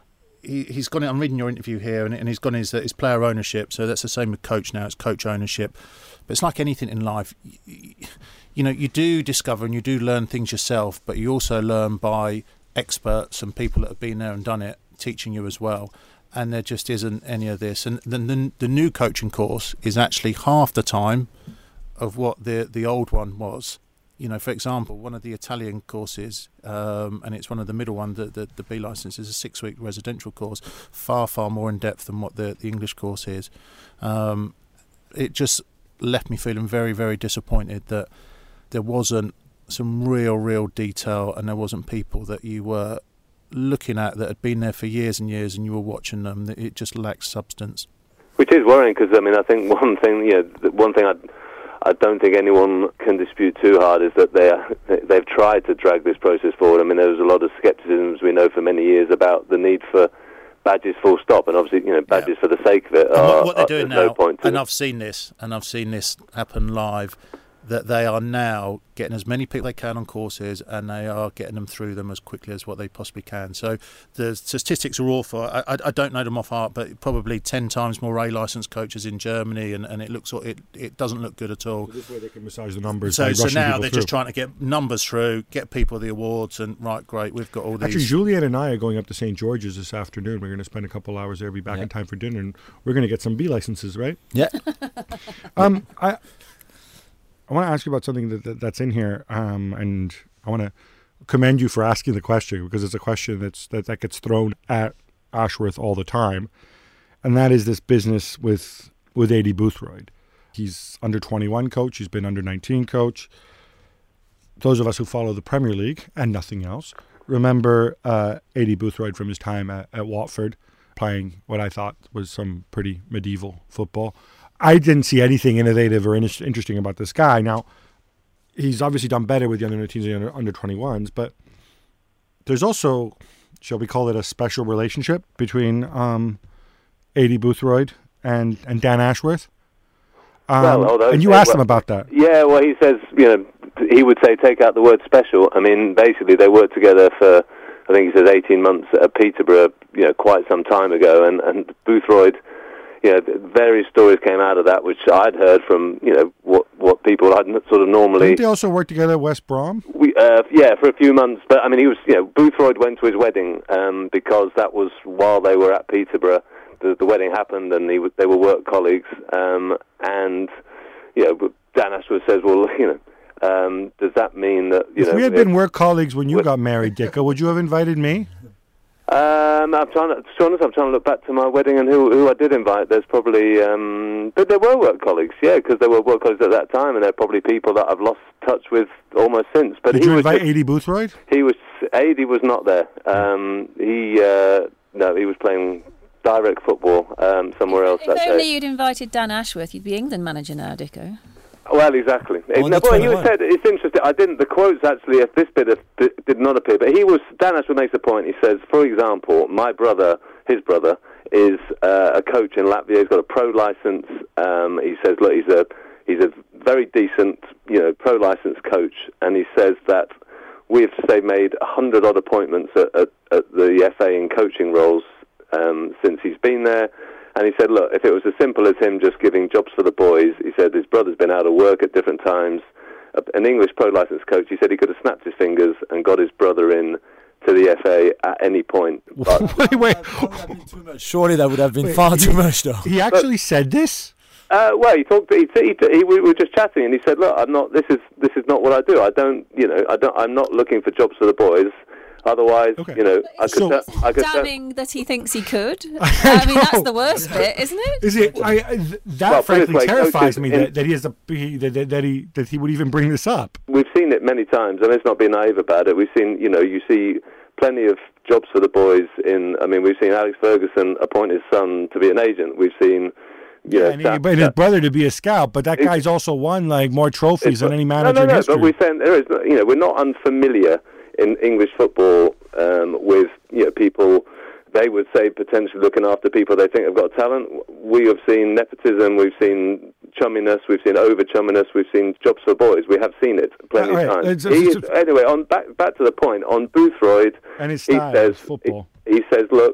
Speaker 4: he's gone. I'm reading your interview here, and he's gone his player ownership. So that's the same with coach now. It's coach ownership. But it's like anything in life. You know, you do discover and you do learn things yourself, but you also learn by experts and people that have been there and done it, teaching you as well. And there just isn't any of this. And the new coaching course is actually half the time of what the old one was. You know, for example, one of the Italian courses, and it's one of the middle one, the B licence, is a 6-week residential course, far more in depth than what the English course is. It just left me feeling very, very disappointed that there wasn't some real detail, and there wasn't people that you were looking at that had been there for years and years, and you were watching them. It just lacks substance.
Speaker 11: Which is worrying, because I mean, I think one thing I don't think anyone can dispute too hard is that they've tried to drag this process forward. I mean, there was a lot of scepticism, we know, for many years about the need for badges full stop, and obviously, you know, badges for the sake of it.
Speaker 4: What they're doing now,
Speaker 11: no point to
Speaker 4: and I've seen this happen live, that they are now getting as many people they can on courses, and they are getting them through them as quickly as what they possibly can. So the statistics are awful. I don't know them off heart, but probably 10 times more A licensed coaches in Germany, and it doesn't look good at all.
Speaker 3: So this way they can massage the numbers.
Speaker 4: So now they're just trying to get numbers through, get people the awards, and right, great, we've got all these.
Speaker 3: Actually, Julian and I are going up to St. George's this afternoon. We're going to spend a couple hours there, be back in time for dinner, and we're going to get some B licenses, right?
Speaker 5: Yeah.
Speaker 3: I want to ask you about something that's in here, and I want to commend you for asking the question, because it's a question that gets thrown at Ashworth all the time, and that is this business with Aidy Boothroyd. He's under 21 coach. He's been under 19 coach. Those of us who follow the Premier League and nothing else remember Aidy Boothroyd from his time at Watford, playing what I thought was some pretty medieval football. I didn't see anything innovative or interesting about this guy. Now, he's obviously done better with the under-19s and under-21s, but there's also, shall we call it, a special relationship between Aidy Boothroyd and Dan Ashworth. And you asked him about that.
Speaker 11: Yeah, well, he says, you know, he would say take out the word special. I mean, basically they worked together for, I think he says 18 months at Peterborough, you know, quite some time ago, and Boothroyd, you know, various stories came out of that, which I'd heard from, you know, what people I'd sort of normally.
Speaker 3: Didn't they also work together at West Brom?
Speaker 11: Yeah, for a few months. But I mean, he was, you know, Boothroyd went to his wedding because that was while they were at Peterborough. The wedding happened, and they were work colleagues. And you know, Dan Ashworth says, well, you know, does that mean that
Speaker 3: if we had been work colleagues when you got married, Dicko, would you have invited me?
Speaker 11: I'm trying to look back to my wedding and who I did invite. There's probably, but there were work colleagues, yeah, because there were work colleagues at that time, and they're probably people that I've lost touch with almost since. But
Speaker 3: did you invite Aidy Boothroyd?
Speaker 11: Aidy was not there. He was playing direct football somewhere else that day.
Speaker 6: If only you'd invited Dan Ashworth, you'd be England manager now, Dicko.
Speaker 11: Well, exactly. He said, it's interesting. I didn't. The quotes actually, if this bit did not appear, but Dan Ashworth makes a point. He says, for example, his brother, is a coach in Latvia. He's got a pro license. He says, look, he's a very decent, you know, pro license coach, and he says that we've made 100 odd appointments at the FA in coaching roles since he's been there. And he said, look, if it was as simple as him just giving jobs for the boys, he said his brother's been out of work at different times. An English pro-licence coach, he said he could have snapped his fingers and got his brother in to the FA at any point. But
Speaker 3: wait.
Speaker 5: Surely that would have been far too much, though.
Speaker 3: He actually said this?
Speaker 11: Well, he talked. We were just chatting, and he said, "Look, I'm not. This is not what I do. I'm not looking for jobs for the boys. Otherwise, you know, I could
Speaker 6: damning that he thinks he could. I mean, that's the worst bit, isn't it?
Speaker 3: Is it? Frankly terrifies me that he would even bring this up.
Speaker 11: We've seen it many times, and let's not be naive about it. We've seen, you know, you see plenty of jobs for the boys we've seen Alex Ferguson appoint his son to be an agent. We've seen,
Speaker 3: and his brother to be a scout, but that guy's also won more trophies than any manager in history.
Speaker 11: But we're saying there is, you know, we're not unfamiliar in English football with, you know, people, they would say potentially looking after people they think have got talent. We have seen nepotism, we've seen chumminess, we've seen over-chumminess, we've seen jobs for boys. We have seen it plenty of times. Anyway, back to the point, on Boothroyd,
Speaker 3: and his style,
Speaker 11: he says,
Speaker 3: football.
Speaker 11: He says, look,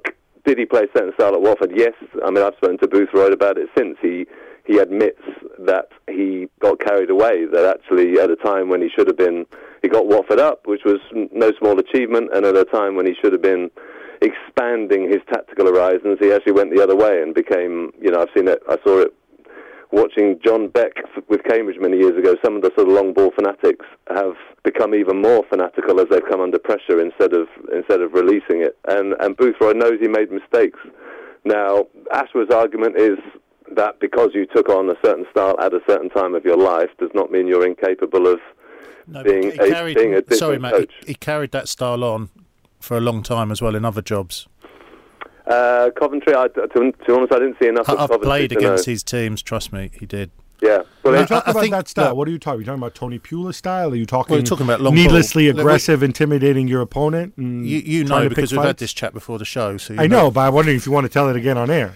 Speaker 11: Did he play a certain style at Watford? Yes. I mean, I've spoken to Boothroyd about it since. He admits that he got carried away, that actually at a time when he should have been, he got Watford up, which was no small achievement, and at a time when he should have been expanding his tactical horizons, he actually went the other way and became, I saw it watching John Beck with Cambridge many years ago. Some of the sort of long ball fanatics have become even more fanatical as they've come under pressure instead of releasing it. And Boothroyd knows he made mistakes. Now, Ashworth's argument is that because you took on a certain style at a certain time of your life does not mean you're incapable of being a different coach.
Speaker 4: He carried that style on for a long time as well in other jobs.
Speaker 11: Coventry, to be honest, I didn't see enough of Coventry.
Speaker 4: I've played against his teams, trust me, he did.
Speaker 11: Yeah.
Speaker 3: Well, when you talk about that style, what are you talking? Are you talking about Tony Pulis style? Are you talking,
Speaker 4: we're talking about long
Speaker 3: needlessly
Speaker 4: ball.
Speaker 3: aggressive, intimidating your opponent?
Speaker 4: You know, because we've had this chat before the show. So
Speaker 3: I know, but I'm wondering if you want to tell it again on air.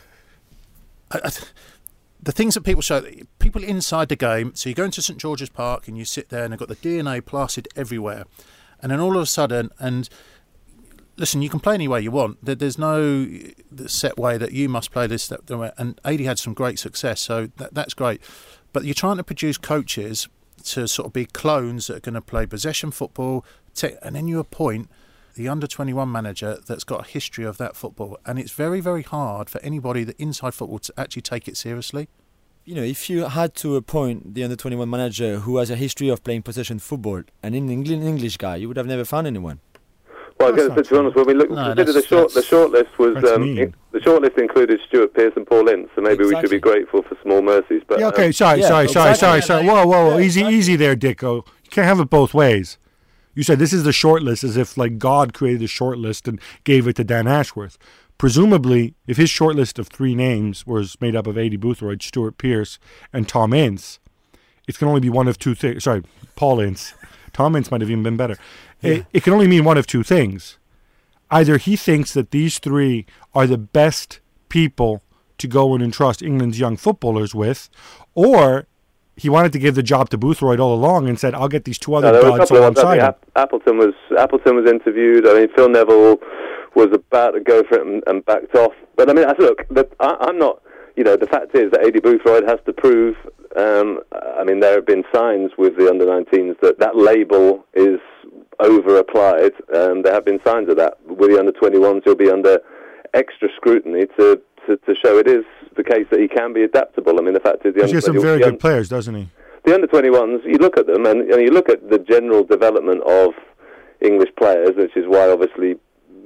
Speaker 4: The things that people show, people inside the game, so you go into St George's Park and you sit there and they've got the DNA plastered everywhere. And then all of a sudden, and listen, you can play any way you want. There's no set way that you must play this, that way. And Adi had some great success, so that's great. But you're trying to produce coaches to sort of be clones that are going to play possession football, and then you appoint the under-21 manager that's got a history of that football. And it's very, very hard for anybody that inside football to actually take it seriously.
Speaker 5: If you had to appoint the under-21 manager who has a history of playing possession football, an English guy, you would have never found anyone.
Speaker 11: Well, to be honest, when we consider the shortlist was the shortlist included Stuart Pearce and Paul Ince, so maybe we should be grateful for small mercies. But
Speaker 3: yeah, okay, sorry. Whoa, easy there, Dicko. You can't have it both ways. You said this is the shortlist as if like God created the shortlist and gave it to Dan Ashworth. Presumably, if his shortlist of 3 names was made up of Adi Boothroyd, Stuart Pearce, and Tom Ince, it can only be one of 2 things. Sorry, Paul Ince. Tom Ince might have even been better. Yeah. It can only mean one of 2 things. Either he thinks that these 3 are the best people to go and entrust England's young footballers with, or he wanted to give the job to Boothroyd all along and said, I'll get these 2 other gods alongside him.
Speaker 11: Appleton was interviewed. I mean, Phil Neville was about to go for it and backed off. But I mean, I'm not, the fact is that Adi Boothroyd has to prove, I mean, there have been signs with the under-19s that label is over-applied. There have been signs of that. With the under-21s, he'll be under extra scrutiny to show it is the case that he can be adaptable. I mean, the fact is,
Speaker 3: he has some very good players, doesn't he?
Speaker 11: The under-21s, you look at them, and you look at the general development of English players, which is why, obviously,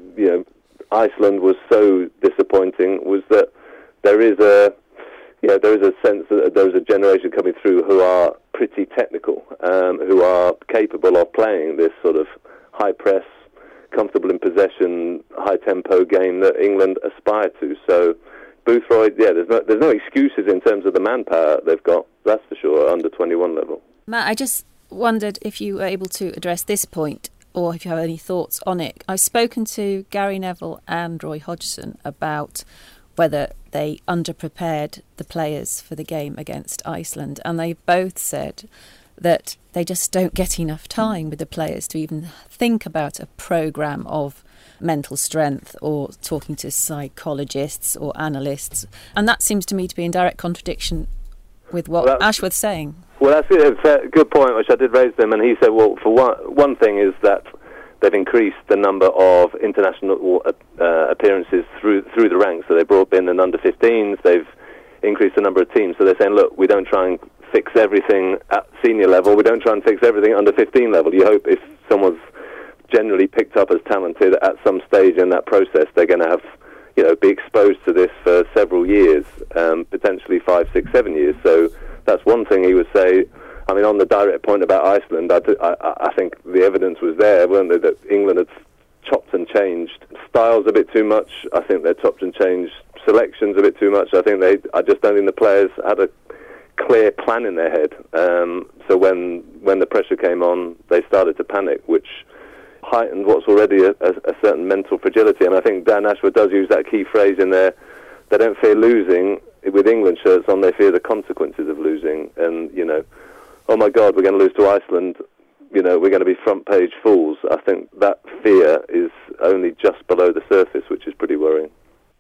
Speaker 11: Iceland was so disappointing, was that there is a sense that there is a generation coming through who are pretty technical, who are capable of playing this sort of high press, comfortable in possession, high tempo game that England aspire to. So Boothroyd, there's no excuses in terms of the manpower they've got, that's for sure, under 21 level.
Speaker 6: Matt, I just wondered if you were able to address this point, or if you have any thoughts on it. I've spoken to Gary Neville and Roy Hodgson about whether they underprepared the players for the game against Iceland, and they both said that they just don't get enough time with the players to even think about a programme of mental strength or talking to psychologists or analysts. And that seems to me to be in direct contradiction with what Ashworth's saying.
Speaker 11: Well, that's a good point, which I did raise them, and he said, well, for one thing is that they've increased the number of international appearances through the ranks. So they brought in an under-15s, they've increased the number of teams. So they're saying, look, we don't try and fix everything at senior level, we don't try and fix everything at under-15 level. You hope if someone's generally picked up as talented at some stage in that process, they're going to have, be exposed to this for several years, potentially 5, 6, 7 years. So that's one thing he would say. I mean, on the direct point about Iceland, I think the evidence was there, weren't there, that England had chopped and changed styles a bit too much. I think they chopped and changed selections a bit too much. I just don't think the players had a clear plan in their head. So when the pressure came on, they started to panic, which heightened what's already a certain mental fragility. And I think Dan Ashworth does use that key phrase in there. They don't fear losing. With England shirts on, they fear the consequences of losing. And, oh my God, we're going to lose to Iceland. We're going to be front-page fools. I think that fear is only just below the surface, which is pretty worrying.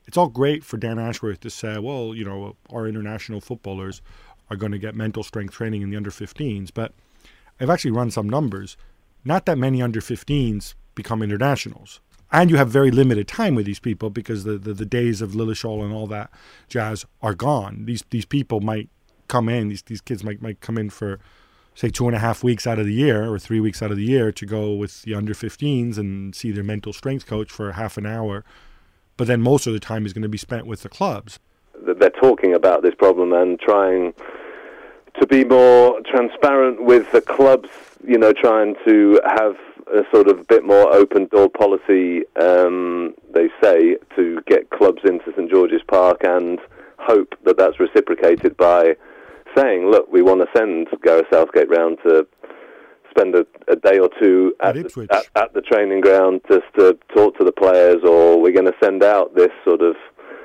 Speaker 3: it's all great for Dan Ashworth to say, well, our international footballers are going to get mental strength training in the under-15s. But I've actually run some numbers. Not that many under-15s become internationals. And you have very limited time with these people because the days of Lilleshall and all that jazz are gone. These people might come in, these kids might come in for, say, 2.5 weeks out of the year or 3 weeks out of the year to go with the under-15s and see their mental strength coach for half an hour. But then most of the time is going to be spent with the clubs.
Speaker 11: They're talking about this problem and trying to be more transparent with the clubs, trying to have a sort of bit more open door policy, they say, to get clubs into St George's Park, and hope that that's reciprocated by saying, look, we want to send Gareth Southgate round to spend a day or two at the training ground just to talk to the players, or we're going to send out this sort of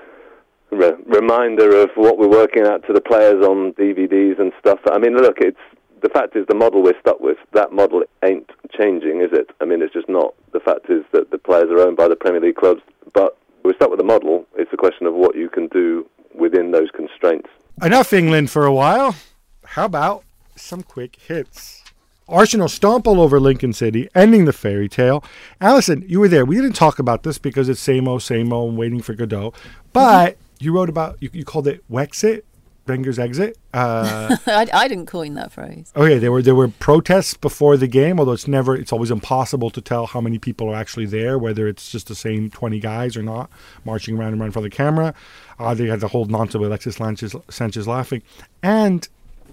Speaker 11: reminder of what we're working at to the players on DVDs and stuff. I mean, look, the fact is the model we're stuck with, that model ain't changing, is it? I mean, it's just not. The fact is that the players are owned by the Premier League clubs, but we're stuck with the model. It's a question of what you can do within those constraints.
Speaker 3: Enough England for a while. How about some quick hits? Arsenal stomp all over Lincoln City, ending the fairy tale. Alison, you were there. We didn't talk about this because it's same old, and waiting for Godot. But you wrote about, you called it Wexit, Wenger's exit.
Speaker 6: I didn't coin that phrase.
Speaker 3: Okay, there were protests before the game, although it's always impossible to tell how many people are actually there, whether it's just the same 20 guys or not, marching around and in front of the camera. They had the whole nonsense with Alexis Sanchez laughing. And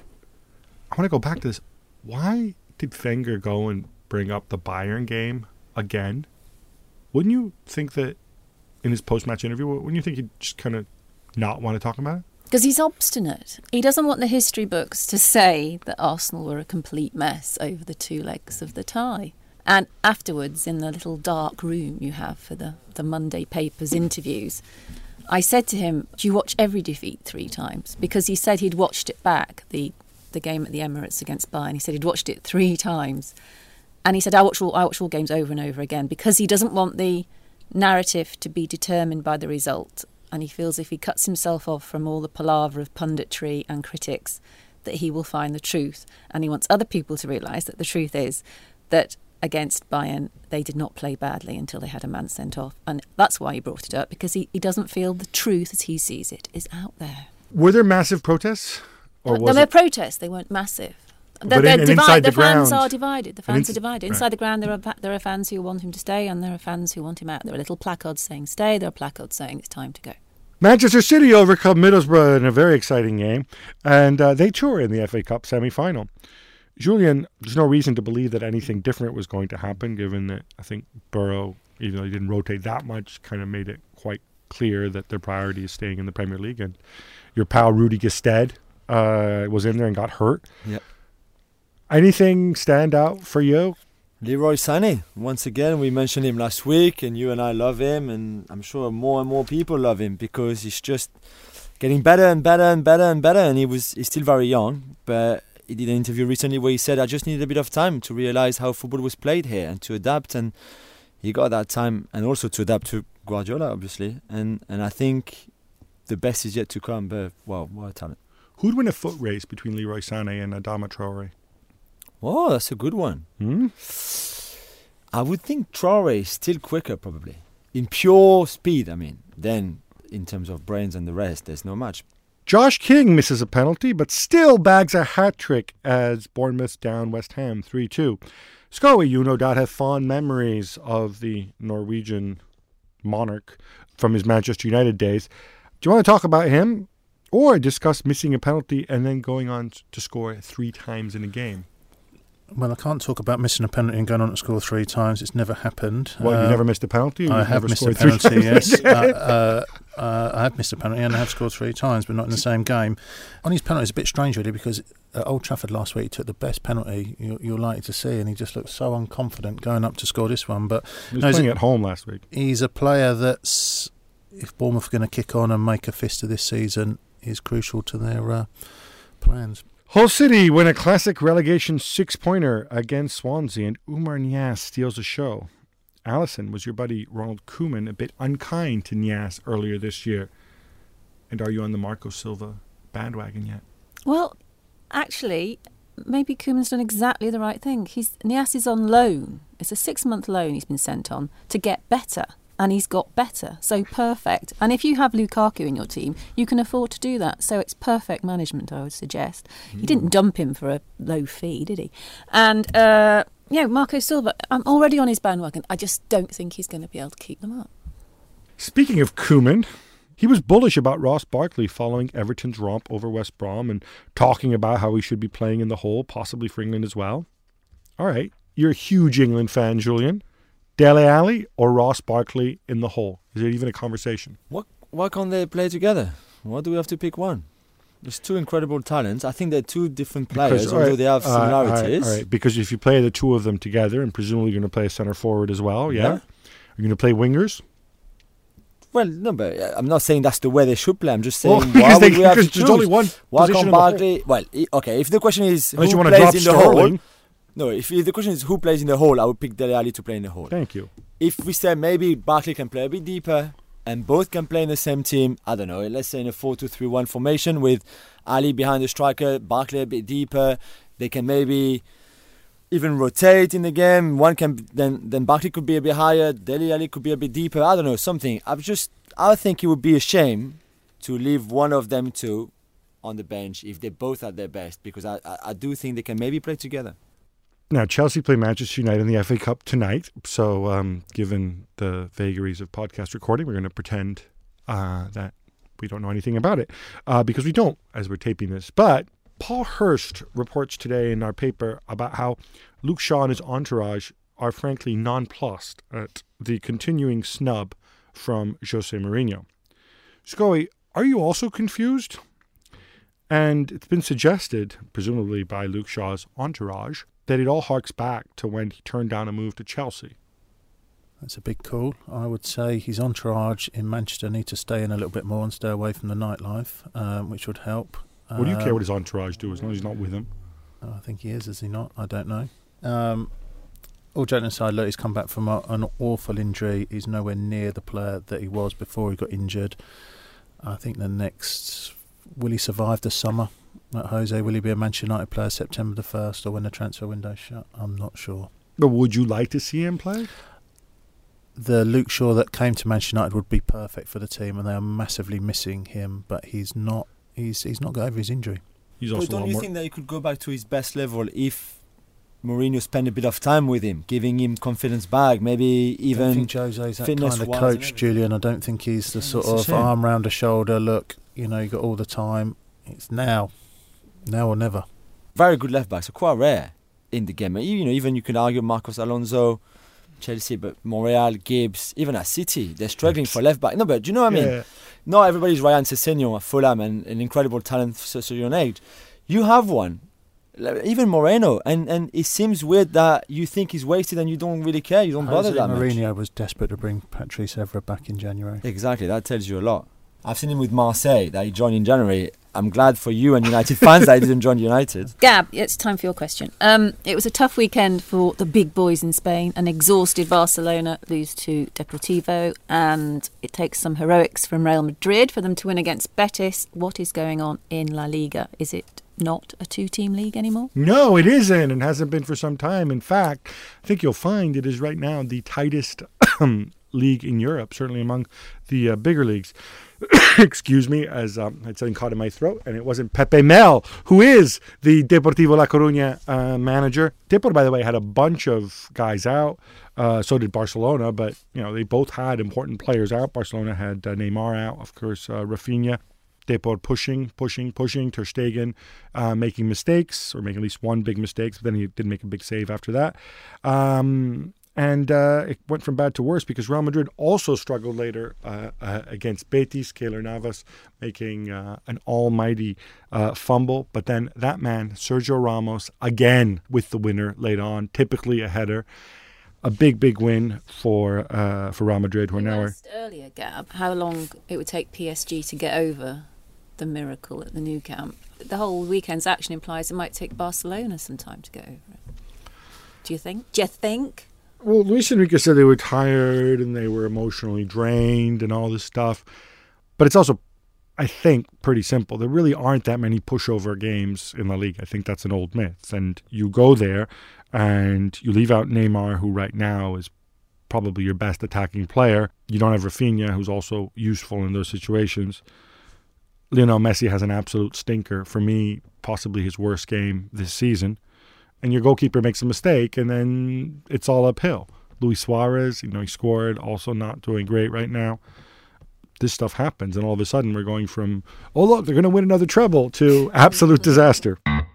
Speaker 3: I want to go back to this. Why did Wenger go and bring up the Bayern game again? Wouldn't you think that in his post-match interview, wouldn't you think he'd just kind of not want to talk about it?
Speaker 6: Because he's obstinate. He doesn't want the history books to say that Arsenal were a complete mess over the 2 legs of the tie. And afterwards, in the little dark room you have for the Monday papers interviews, I said to him, do you watch every defeat 3 times? Because he said he'd watched it back, the game at the Emirates against Bayern. He said he'd watched it 3 times. And he said, I watch all games over and over again, because he doesn't want the narrative to be determined by the result. And he feels if he cuts himself off from all the palaver of punditry and critics, that he will find the truth. And he wants other people to realise that the truth is that against Bayern, they did not play badly until they had a man sent off. And that's why he brought it up, because he doesn't feel the truth as he sees it is out there.
Speaker 3: Were there massive protests?
Speaker 6: There were protests. They weren't massive.
Speaker 3: But inside the
Speaker 6: fans
Speaker 3: ground,
Speaker 6: are divided. The fans are divided. Inside the ground, there are fans who want him to stay, and there are fans who want him out. There are little placards saying stay. There are placards saying it's time to go.
Speaker 3: Manchester City overcome Middlesbrough in a very exciting game, and they too are in the FA Cup semi-final. Julian, there's no reason to believe that anything different was going to happen, given that I think Borough, even though he didn't rotate that much, kind of made it quite clear that their priority is staying in the Premier League. And your pal Rudy Gestede was in there and got hurt.
Speaker 5: Yep.
Speaker 3: Anything stand out for you?
Speaker 5: Leroy Sané, once again, we mentioned him last week, and you and I love him, and I'm sure more and more people love him because he's just getting better and better and better and better, and he's still very young, but he did an interview recently where he said, I just needed a bit of time to realise how football was played here and to adapt, and he got that time, and also to adapt to Guardiola, obviously, and I think the best is yet to come, but, wow, what a talent.
Speaker 3: Who'd win a foot race between Leroy Sané and Adama Traoré?
Speaker 5: Oh, that's a good one. I would think Traoré is still quicker, probably. In pure speed, I mean. Then, in terms of brains and the rest, there's no match.
Speaker 3: Josh King misses a penalty, but still bags a hat-trick as Bournemouth down West Ham 3-2. Scully, you no doubt have fond memories of the Norwegian monarch from his Manchester United days. Do you want to talk about him or discuss missing a penalty and then going on to score 3 times in a game?
Speaker 4: Well, I can't talk about missing a penalty and going on to score 3 times. It's never happened.
Speaker 3: Well, you never missed a penalty?
Speaker 4: I have missed a penalty, yes. I have missed a penalty and I have scored 3 times, but not in the same game. On his penalty, it's a bit strange, really, because at Old Trafford last week, he took the best penalty you're likely to see, and he just looked so unconfident going up to score this one. But
Speaker 3: he was playing at home last week.
Speaker 4: He's a player that's, if Bournemouth are going to kick on and make a fist of this season, is crucial to their plans.
Speaker 3: Hull City win a classic relegation 6-pointer against Swansea, and Umar Niasse steals a show. Alison, was your buddy Ronald Koeman a bit unkind to Niasse earlier this year? And are you on the Marco Silva bandwagon yet?
Speaker 6: Well, actually, maybe Koeman's done exactly the right thing. Niasse is on loan. It's a 6-month loan he's been sent on to get better. And he's got better. So perfect. And if you have Lukaku in your team, you can afford to do that. So it's perfect management, I would suggest. He didn't dump him for a low fee, did he? And, Marco Silva, I'm already on his bandwagon. I just don't think he's going to be able to keep them up.
Speaker 3: Speaking of Koeman, he was bullish about Ross Barkley following Everton's romp over West Brom and talking about how he should be playing in the hole, possibly for England as well. All right, you're a huge England fan, Julian. Dele Alli or Ross Barkley in the hole? Is it even a conversation?
Speaker 5: Why can't they play together? Why do we have to pick one? There's two incredible talents. I think they're two different players, although they have similarities.
Speaker 3: All right, because if you play the two of them together, and presumably you're going to play a centre forward as well, yeah? You're going to play wingers?
Speaker 5: Well, no, but I'm not saying that's the way they should play. I'm just saying
Speaker 3: because
Speaker 5: we have to choose?
Speaker 3: There's only one
Speaker 5: why
Speaker 3: position
Speaker 5: can't Barkley? Well, okay, if the question is
Speaker 3: unless
Speaker 5: who plays in the hole... No, if the question is who plays in the hole, I would pick Dele Alli to play in the hole.
Speaker 3: Thank you.
Speaker 5: If we say maybe Barkley can play a bit deeper and both can play in the same team, I don't know, let's say in a 4-2-3-1 formation with Ali behind the striker, Barkley a bit deeper, they can maybe even rotate in the game. One can then Barkley could be a bit higher, Dele Alli could be a bit deeper. I don't know, something. I think it would be a shame to leave one of them two on the bench if they both at their best, because I do think they can maybe play together.
Speaker 3: Now, Chelsea play Manchester United in the FA Cup tonight. So, given the vagaries of podcast recording, we're going to pretend that we don't know anything about it, because we don't as we're taping this. But Paul Hurst reports today in our paper about how Luke Shaw and his entourage are frankly nonplussed at the continuing snub from Jose Mourinho. Scully, are you also confused? And it's been suggested, presumably by Luke Shaw's entourage, that it all harks back to when he turned down a move to Chelsea.
Speaker 4: That's a big call. I would say his entourage in Manchester need to stay in a little bit more and stay away from the nightlife, which would help.
Speaker 3: What do you care what his entourage do as long as he's not with him?
Speaker 4: I think he is he not? I don't know. All joking aside, look, he's come back from an awful injury. He's nowhere near the player that he was before he got injured. I think will he survive the summer at Jose? Will he be a Manchester United player September the 1st or when the transfer window shut? I'm not sure.
Speaker 3: But would you like to see him play?
Speaker 4: The Luke Shaw that came to Manchester United would be perfect for the team, and they are massively missing him, but he's not got over his injury.
Speaker 5: But don't you think that he could go back to his best level if Mourinho spent a bit of time with him, giving him confidence back, maybe even
Speaker 4: I don't think Jose's that kind of coach, Julian. I don't think he's the sort of arm round the shoulder, look, you got all the time. It's now or never.
Speaker 5: Very good left backs are quite rare in the game. Even you can argue Marcos Alonso, Chelsea, but Monreal, Gibbs, even at City, they're struggling for left back. No, but do you know what I mean? Yeah. Not everybody's Ryan Sessegnon at Fulham and an incredible talent for such a young age. You have one, even Moreno, and it seems weird that you think he's wasted and you don't really care. You don't bother that much.
Speaker 4: Mourinho was desperate to bring Patrice Evra back in January.
Speaker 5: Exactly, that tells you a lot. I've seen him with Marseille that he joined in January. I'm glad for you and United fans that he didn't join United.
Speaker 6: Gab, it's time for your question. It was a tough weekend for the big boys in Spain. An exhausted Barcelona lose to Deportivo, and it takes some heroics from Real Madrid for them to win against Betis. What is going on in La Liga? Is it not a two-team league anymore?
Speaker 3: No, it isn't, and hasn't been for some time. In fact, I think you'll find it is right now the tightest league in Europe, certainly among the bigger leagues. Excuse me, as I had something caught in my throat, and it wasn't Pepe Mel, who is the Deportivo La Coruña manager. Depor, by the way, had a bunch of guys out. So did Barcelona, but they both had important players out. Barcelona had Neymar out, of course, Rafinha. Depor pushing. Ter Stegen making mistakes, or making at least one big mistake, but then he did make a big save after that. And it went from bad to worse because Real Madrid also struggled later against Betis. Keylor Navas making an almighty fumble. But then that man, Sergio Ramos, again with the winner late on, typically a header. A big win for Real Madrid. Who are now
Speaker 6: asked earlier, Gab, how long it would take PSG to get over the miracle at the Nou Camp. The whole weekend's action implies it might take Barcelona some time to get over it. Do you think?
Speaker 3: Well, Luis Enrique said they were tired and they were emotionally drained and all this stuff. But it's also, I think, pretty simple. There really aren't that many pushover games in La Liga. I think that's an old myth. And you go there and you leave out Neymar, who right now is probably your best attacking player. You don't have Rafinha, who's also useful in those situations. Lionel Messi has an absolute stinker. For me, possibly his worst game this season. And your goalkeeper makes a mistake, and then it's all uphill. Luis Suarez, he scored, also not doing great right now. This stuff happens, and all of a sudden we're going from, oh, look, they're going to win another treble, to absolute disaster.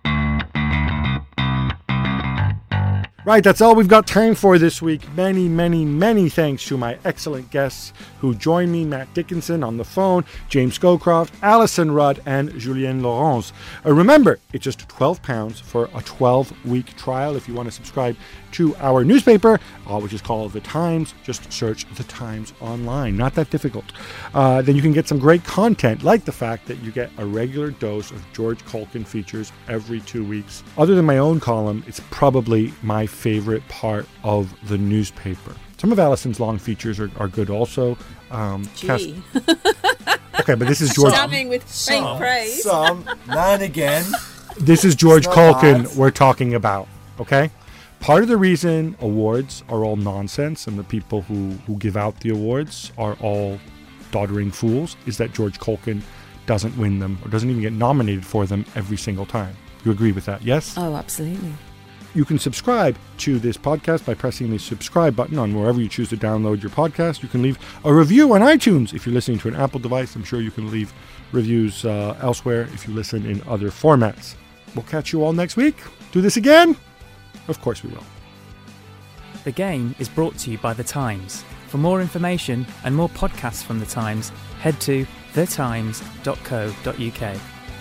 Speaker 3: Right, that's all we've got time for this week. Many, many, many thanks to my excellent guests who joined me, Matt Dickinson on the phone, James Scowcroft, Alison Rudd, and Julien Laurence. Remember, it's just £12 for a 12-week trial if you want to subscribe to our newspaper, which is called The Times. Just search The Times online. Not that difficult. Then you can get some great content, like the fact that you get a regular dose of George Caulkin features every 2 weeks. Other than my own column, it's probably my favorite part of the newspaper. Some of Alison's long features are good also.
Speaker 6: Gee.
Speaker 3: Okay, but this is George.
Speaker 6: Damning with faint praise.
Speaker 5: Now and again.
Speaker 3: This is George Caulkin
Speaker 5: hard.
Speaker 3: we're talking about, okay? Part of the reason awards are all nonsense and the people who give out the awards are all doddering fools is that George Caulkin doesn't win them or doesn't even get nominated for them every single time. You agree with that, yes?
Speaker 6: Oh, absolutely.
Speaker 3: You can subscribe to this podcast by pressing the subscribe button on wherever you choose to download your podcast. You can leave a review on iTunes if you're listening to an Apple device. I'm sure you can leave reviews elsewhere if you listen in other formats. We'll catch you all next week. Do this again? Of course we will.
Speaker 12: The Game is brought to you by The Times. For more information and more podcasts from The Times, head to thetimes.co.uk.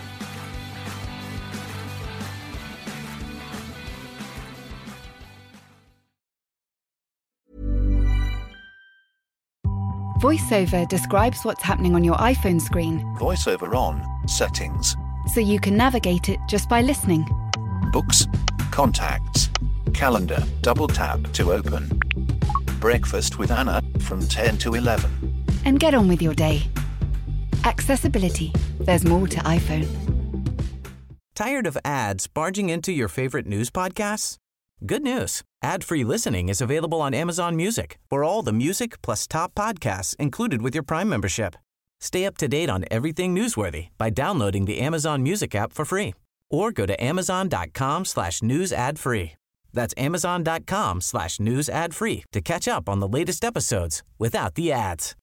Speaker 1: VoiceOver describes what's happening on your iPhone screen,
Speaker 13: VoiceOver on, settings,
Speaker 1: so you can navigate it just by listening.
Speaker 13: books, contacts, calendar, double tap to open. Breakfast with Anna from 10 to 11.
Speaker 1: And get on with your day. Accessibility. There's more to iPhone.
Speaker 14: Tired of ads barging into your favorite news podcasts? Good news. Ad-free listening is available on Amazon Music for all the music plus top podcasts included with your Prime membership. Stay up to date on everything newsworthy by downloading the Amazon Music app for free or go to amazon.com/news ad free. That's amazon.com/news ad free to catch up on the latest episodes without the ads.